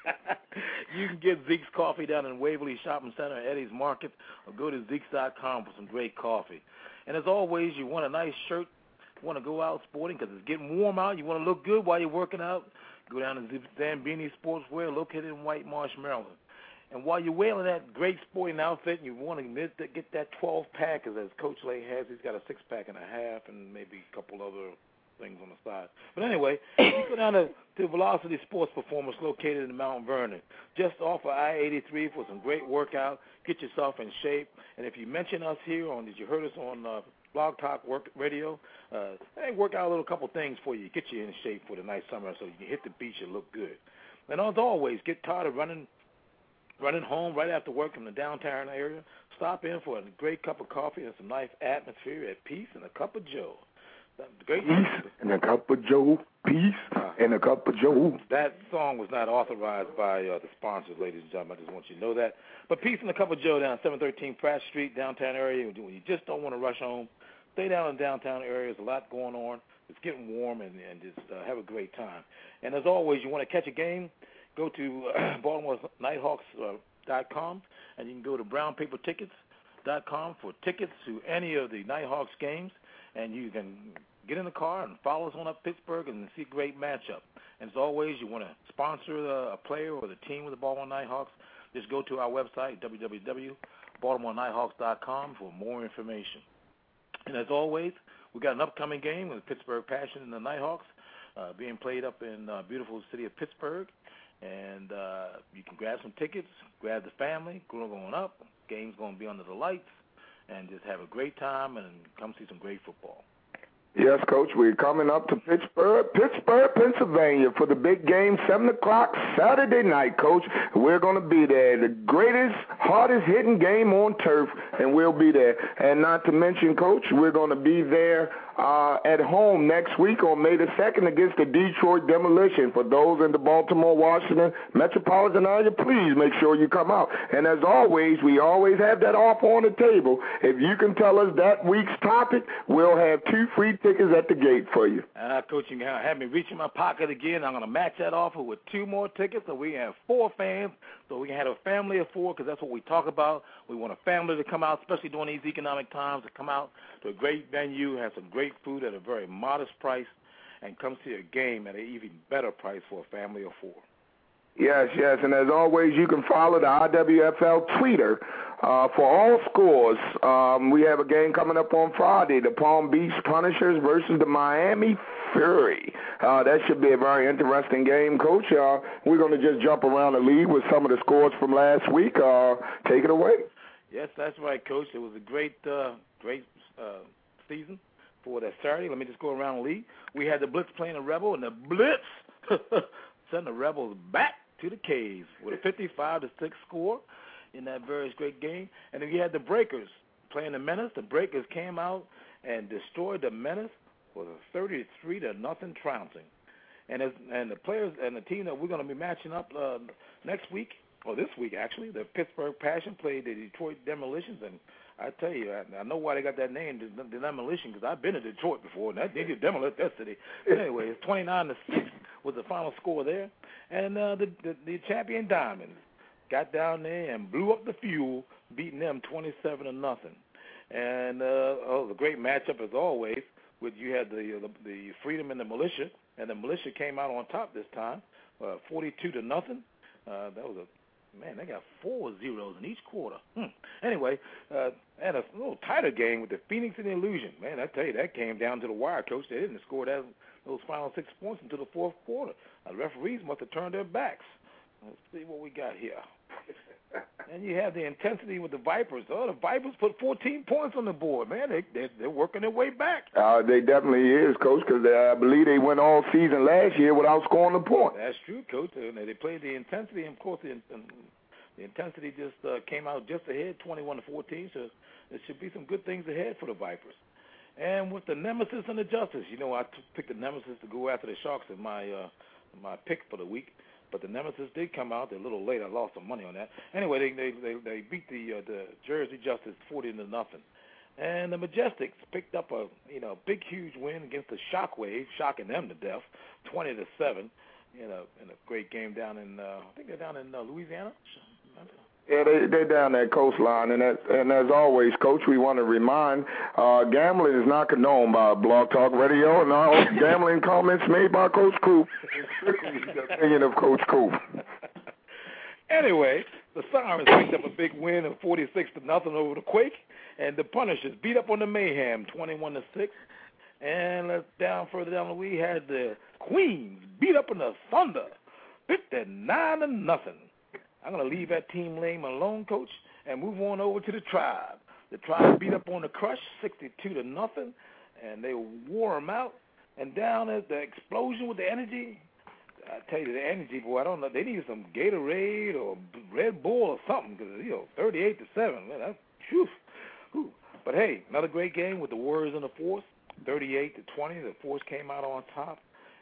You can get Zeke's Coffee down in Waverly Shopping Center at Eddie's Market, or go to Zeke's dot com for some great coffee. And as always, you want a nice shirt, you want to go out sporting because it's getting warm out, you want to look good while you're working out, go down to Zambini Sportswear, located in White Marsh, Maryland. And while you're wearing that great sporting outfit, and you want to get that twelve-pack, because as Coach Lay has, he's got a six-pack and a half and maybe a couple other things on the side. But anyway, you go down to, to Velocity Sports Performance, located in Mount Vernon, just off of I eighty-three for some great workout. Get yourself in shape. And if you mention us here on, did you heard us on uh, Blog Talk Work Radio, uh, hey, work out a little couple things for you. Get you in shape for the nice summer so you can hit the beach and look good. And as always, get tired of running running home right after work from the downtown area. Stop in for a great cup of coffee and some nice atmosphere at Peace and a Cup of Joe. Great. Peace and a cup of Joe. Peace uh, and a cup of Joe. That song was not authorized by uh, the sponsors, ladies and gentlemen. I just want you to know that. But Peace and a Cup of Joe down seven thirteen Pratt Street, downtown area. When you just don't want to rush home, stay down in the downtown area. There's a lot going on. It's getting warm, and, and just uh, have a great time. And as always, you want to catch a game, go to uh, Baltimore Nighthawks dot com, and you can go to brown paper tickets dot com for tickets to any of the Nighthawks games. And you can get in the car and follow us on up Pittsburgh and see a great matchup. And as always, you want to sponsor a player or the team with the Baltimore Nighthawks, just go to our website, w w w dot baltimore nighthawks dot com, for more information. And as always, we got an upcoming game with Pittsburgh Passion and the Nighthawks uh, being played up in uh, beautiful city of Pittsburgh. And uh, you can grab some tickets, grab the family, grow going up. Game's going to be under the lights, and just have a great time and come see some great football. Yes, Coach, we're coming up to Pittsburgh, Pittsburgh, Pennsylvania for the big game, seven o'clock Saturday night, Coach. We're going to be there. The greatest, hardest-hitting game on turf, and we'll be there. And not to mention, Coach, we're going to be there uh, at home next week on May the second against the Detroit Demolition. For those in the Baltimore, Washington metropolitan area, please make sure you come out. And as always, we always have that offer on the table. If you can tell us that week's topic, we'll have two free tickets at the gate for you. Uh, Coach, you can have me reach in my pocket again. I'm going to match that offer with two more tickets so we can have four fans, so we can have a family of four, because that's what we talk about. We want a family to come out, especially during these economic times, to come out to a great venue, have some great food at a very modest price, and come see a game at an even better price for a family of four. Yes, yes, and as always, you can follow the I W F L Twitter uh, for all scores. Um, we have a game coming up on Friday, the Palm Beach Punishers versus the Miami Fury. Uh, that should be a very interesting game, Coach. Uh, we're going to just jump around the league with some of the scores from last week. Uh, take it away. Yes, that's right, Coach. It was a great, uh, great uh, season for that Saturday. Let me just go around the league. We had the Blitz playing the Rebel, and the Blitz sent the Rebels back to the caves with a fifty-five to six score in that very great game. And then you had the Breakers playing the Menace. The Breakers came out and destroyed the Menace with a thirty-three to nothing trouncing. And as, and the players and the team that we're going to be matching up uh, next week, or this week actually, the Pittsburgh Passion played the Detroit Demolitions. And I tell you, I, I know why they got that name, the, the Demolition, because I've been to Detroit before, and that, they did demolish that city. But anyway, it's twenty-nine to six was the final score there. And uh, the, the the champion Diamonds got down there and blew up the fuel, beating them twenty-seven to nothing. And uh, oh, the great matchup as always. With you had the, the the Freedom and the Militia, and the Militia came out on top this time, uh, forty-two to nothing. Uh, that was a man. They got four zeros in each quarter. Hmm. Anyway, uh, and a little tighter game with the Phoenix and the Illusion. Man, I tell you, that came down to the wire, Coach. They didn't score that those final six points until the fourth quarter. Uh, the referees must have turned their backs. Let's see what we got here. And you have the intensity with the Vipers. Oh, the Vipers put fourteen points on the board. Man, they, they, they're working their way back. Uh, they definitely is, Coach, because uh, I believe they went all season last year without scoring a point. That's true, Coach. Uh, they played the intensity, and, of course, the, the intensity just uh, came out just ahead, twenty-one to fourteen, so there should be some good things ahead for the Vipers. And with the Nemesis and the Justice, you know, I t- picked the Nemesis to go after the Sharks in my, uh, my pick for the week. But the Nemesis did come out. They're a little late. I lost some money on that. Anyway, they they they, they beat the uh, the Jersey Justice forty to nothing, and the Majestics picked up a you know big huge win against the Shockwave, shocking them to death, twenty to seven, in a in a great game down in uh, I think they're down in uh, Louisiana. Yeah, they, they're down that coastline, and that, and as always, Coach, we want to remind, uh, gambling is not condoned by Blog Talk Radio, and all gambling comments made by Coach Coop is strictly the opinion of Coach Coop. Anyway, the Sirens picked up a big win of forty-six to nothing over the Quake, and the Punishers beat up on the Mayhem, twenty-one to six. And let's down further down, we had the Queens beat up on the Thunder, fifty-nine to nothing. I'm going to leave that team lame alone, Coach, and move on over to the Tribe. The Tribe beat up on the Crush, sixty-two to nothing, and they wore them out. And down at the Explosion with the Energy, I tell you, the Energy, boy, I don't know. They need some Gatorade or Red Bull or something because, you know, thirty-eight to seven. Man, that's, whew, whew. But, hey, another great game with the Warriors and the Force, thirty-eight to twenty. The Force came out on top.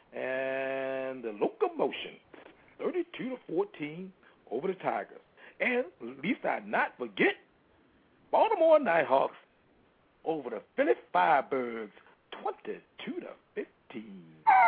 And the Locomotion, thirty-two to fourteen. Over the Tigers. And least I not forget, Baltimore Nighthawks over the Philly Firebirds, twenty-two to fifteen.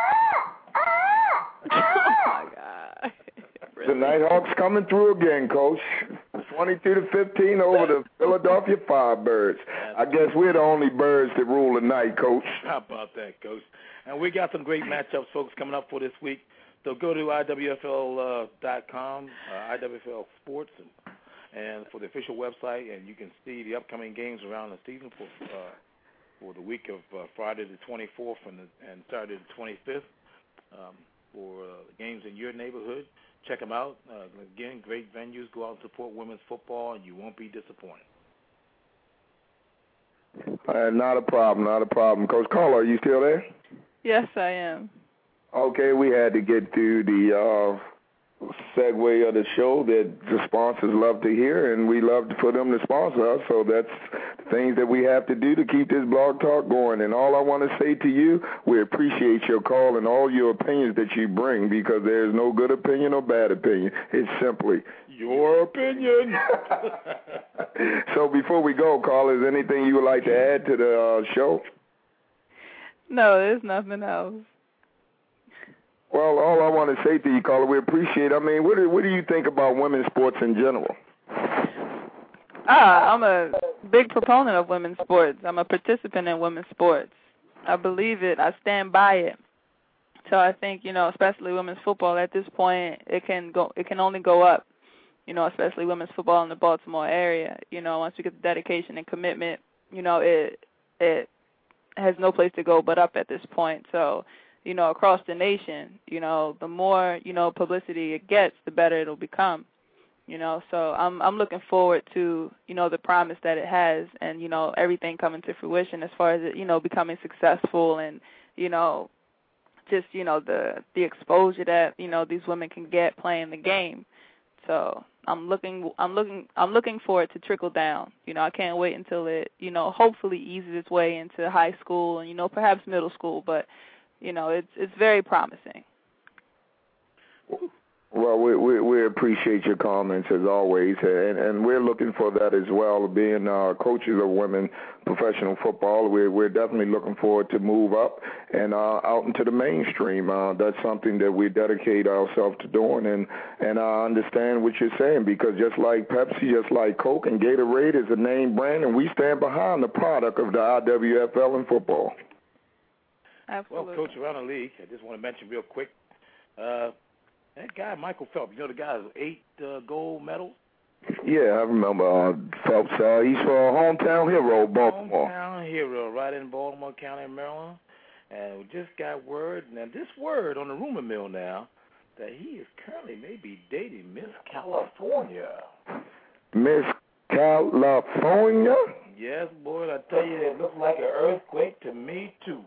Oh, my God. The Nighthawks coming through again, Coach. twenty-two to fifteen over the Philadelphia Firebirds. I guess we're the only birds that rule the night, Coach. How about that, Coach? And we got some great matchups, folks, coming up for this week. So go to I W F L dot com, uh, I W F L Sports, and, and for the official website, and you can see the upcoming games around the season for uh, for the week of uh, Friday the twenty-fourth and, the, and Saturday the twenty-fifth. Um, for uh, games in your neighborhood, check them out. Uh, again, great venues. Go out and support women's football, and you won't be disappointed. Uh, not a problem, not a problem. Coach Carla, are you still there? Yes, I am. Okay, we had to get through the uh, segue of the show that the sponsors love to hear, and we love for them to sponsor us, so that's things that we have to do to keep this blog talk going. And all I want to say to you, we appreciate your call and all your opinions that you bring, because there's no good opinion or bad opinion. It's simply your opinion. So before we go, Carl, is there anything you would like to add to the uh, show? No, there's nothing else. Well, all I want to say to you, Carla, we appreciate it. I mean, what do, what do you think about women's sports in general? Ah, I'm a big proponent of women's sports. I'm a participant in women's sports. I believe it. I stand by it. So I think, you know, especially women's football at this point, it can go. It can only go up. You know, especially women's football in the Baltimore area. You know, once we get the dedication and commitment, you know, it it has no place to go but up at this point. So, you know, across the nation, you know, the more, you know, publicity it gets, the better it'll become. You know, so I'm I'm looking forward to, you know, the promise that it has, and, you know, everything coming to fruition as far as it, you know, becoming successful, and, you know, just, you know, the the exposure that, you know, these women can get playing the game. So I'm looking I'm looking I'm looking for it to trickle down. You know, I can't wait until it, you know, hopefully eases its way into high school and, you know, perhaps middle school, but you know, it's it's very promising. Well, we, we we appreciate your comments as always, and and we're looking for that as well. Being uh, coaches of women professional football, we're we're definitely looking forward to move up and uh, out into the mainstream. Uh, that's something that we dedicate ourselves to doing, and and I understand what you're saying, because just like Pepsi, just like Coke and Gatorade is a name brand, and we stand behind the product of the I W F L in football. Absolutely. Well, Coach, around the league, I just want to mention real quick, uh, that guy, Michael Phelps, you know the guy with eight uh, gold medals? Yeah, I remember uh, Phelps. Uh, he's for a hometown hero, Baltimore. Hometown hero, right in Baltimore County, Maryland. And we just got word, now this word on the rumor mill now, that he is currently maybe dating Miss California. Miss California? Yes, boy, I tell you, it looks like an earthquake to me, too.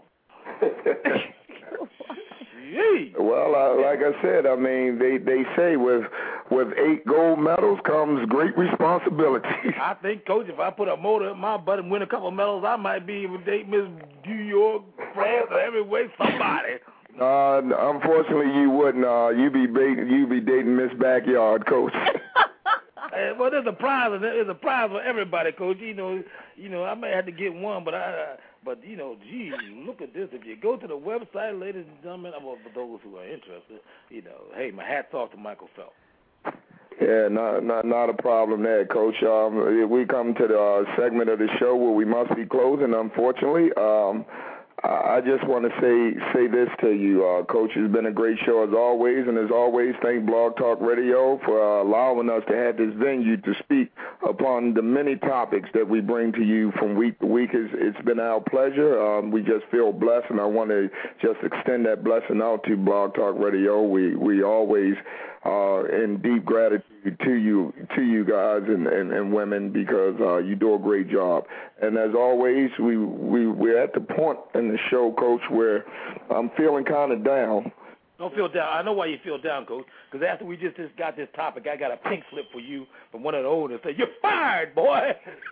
Well, uh, like I said, I mean, they, they say with with eight gold medals comes great responsibility. I think, Coach, if I put a motor in my butt and win a couple of medals, I might be able to date Miss New York, France, or every way, somebody. Uh, unfortunately, you wouldn't. Uh, you be bait, you be dating Miss Backyard, Coach. Hey, well, there's a prize. There's a prize for everybody, Coach. You know, you know, I may have to get one, but I. Uh, But, you know, gee, look at this. If you go to the website, ladies and gentlemen, well, for those who are interested, you know, hey, my hat's off to Michael Phelps. Yeah, not not not a problem there, Coach. Um, we come to the uh, segment of the show where we must be closing, unfortunately. Um, I just want to say say this to you, uh, Coach. It's been a great show as always, and as always, thank Blog Talk Radio for uh, allowing us to have this venue to speak upon the many topics that we bring to you from week to week. It's, it's been our pleasure. Um, we just feel blessed, and I want to just extend that blessing out to Blog Talk Radio. We we always are in deep gratitude to you to you guys and, and, and women, because uh, you do a great job. And as always, we, we, we're at the point in the show, Coach, where I'm feeling kind of down. Don't feel down. I know why you feel down, Coach, because after we just, just got this topic, I got a pink slip for you from one of the owners. Say, you're fired, boy.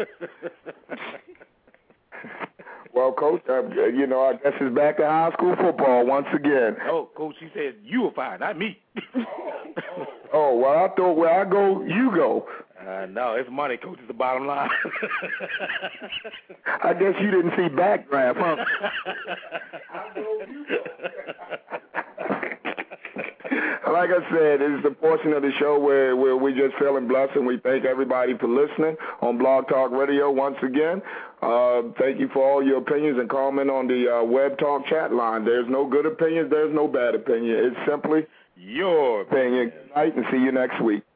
Well, Coach, uh, you know, I guess it's back to high school football once again. Oh, Coach, he said you were fired, not me. Oh, well, I thought where I go, you go. Uh, no, it's money, Coach, is the bottom line. I guess you didn't see Backdraft, huh? I know you go. Like I said, this is the portion of the show where, where we're just feeling blessed, and we thank everybody for listening on Blog Talk Radio once again. Uh, thank you for all your opinions and comment on the uh, Web Talk chat line. There's no good opinions. There's no bad opinion. It's simply Your opinion. Good night, and see you next week.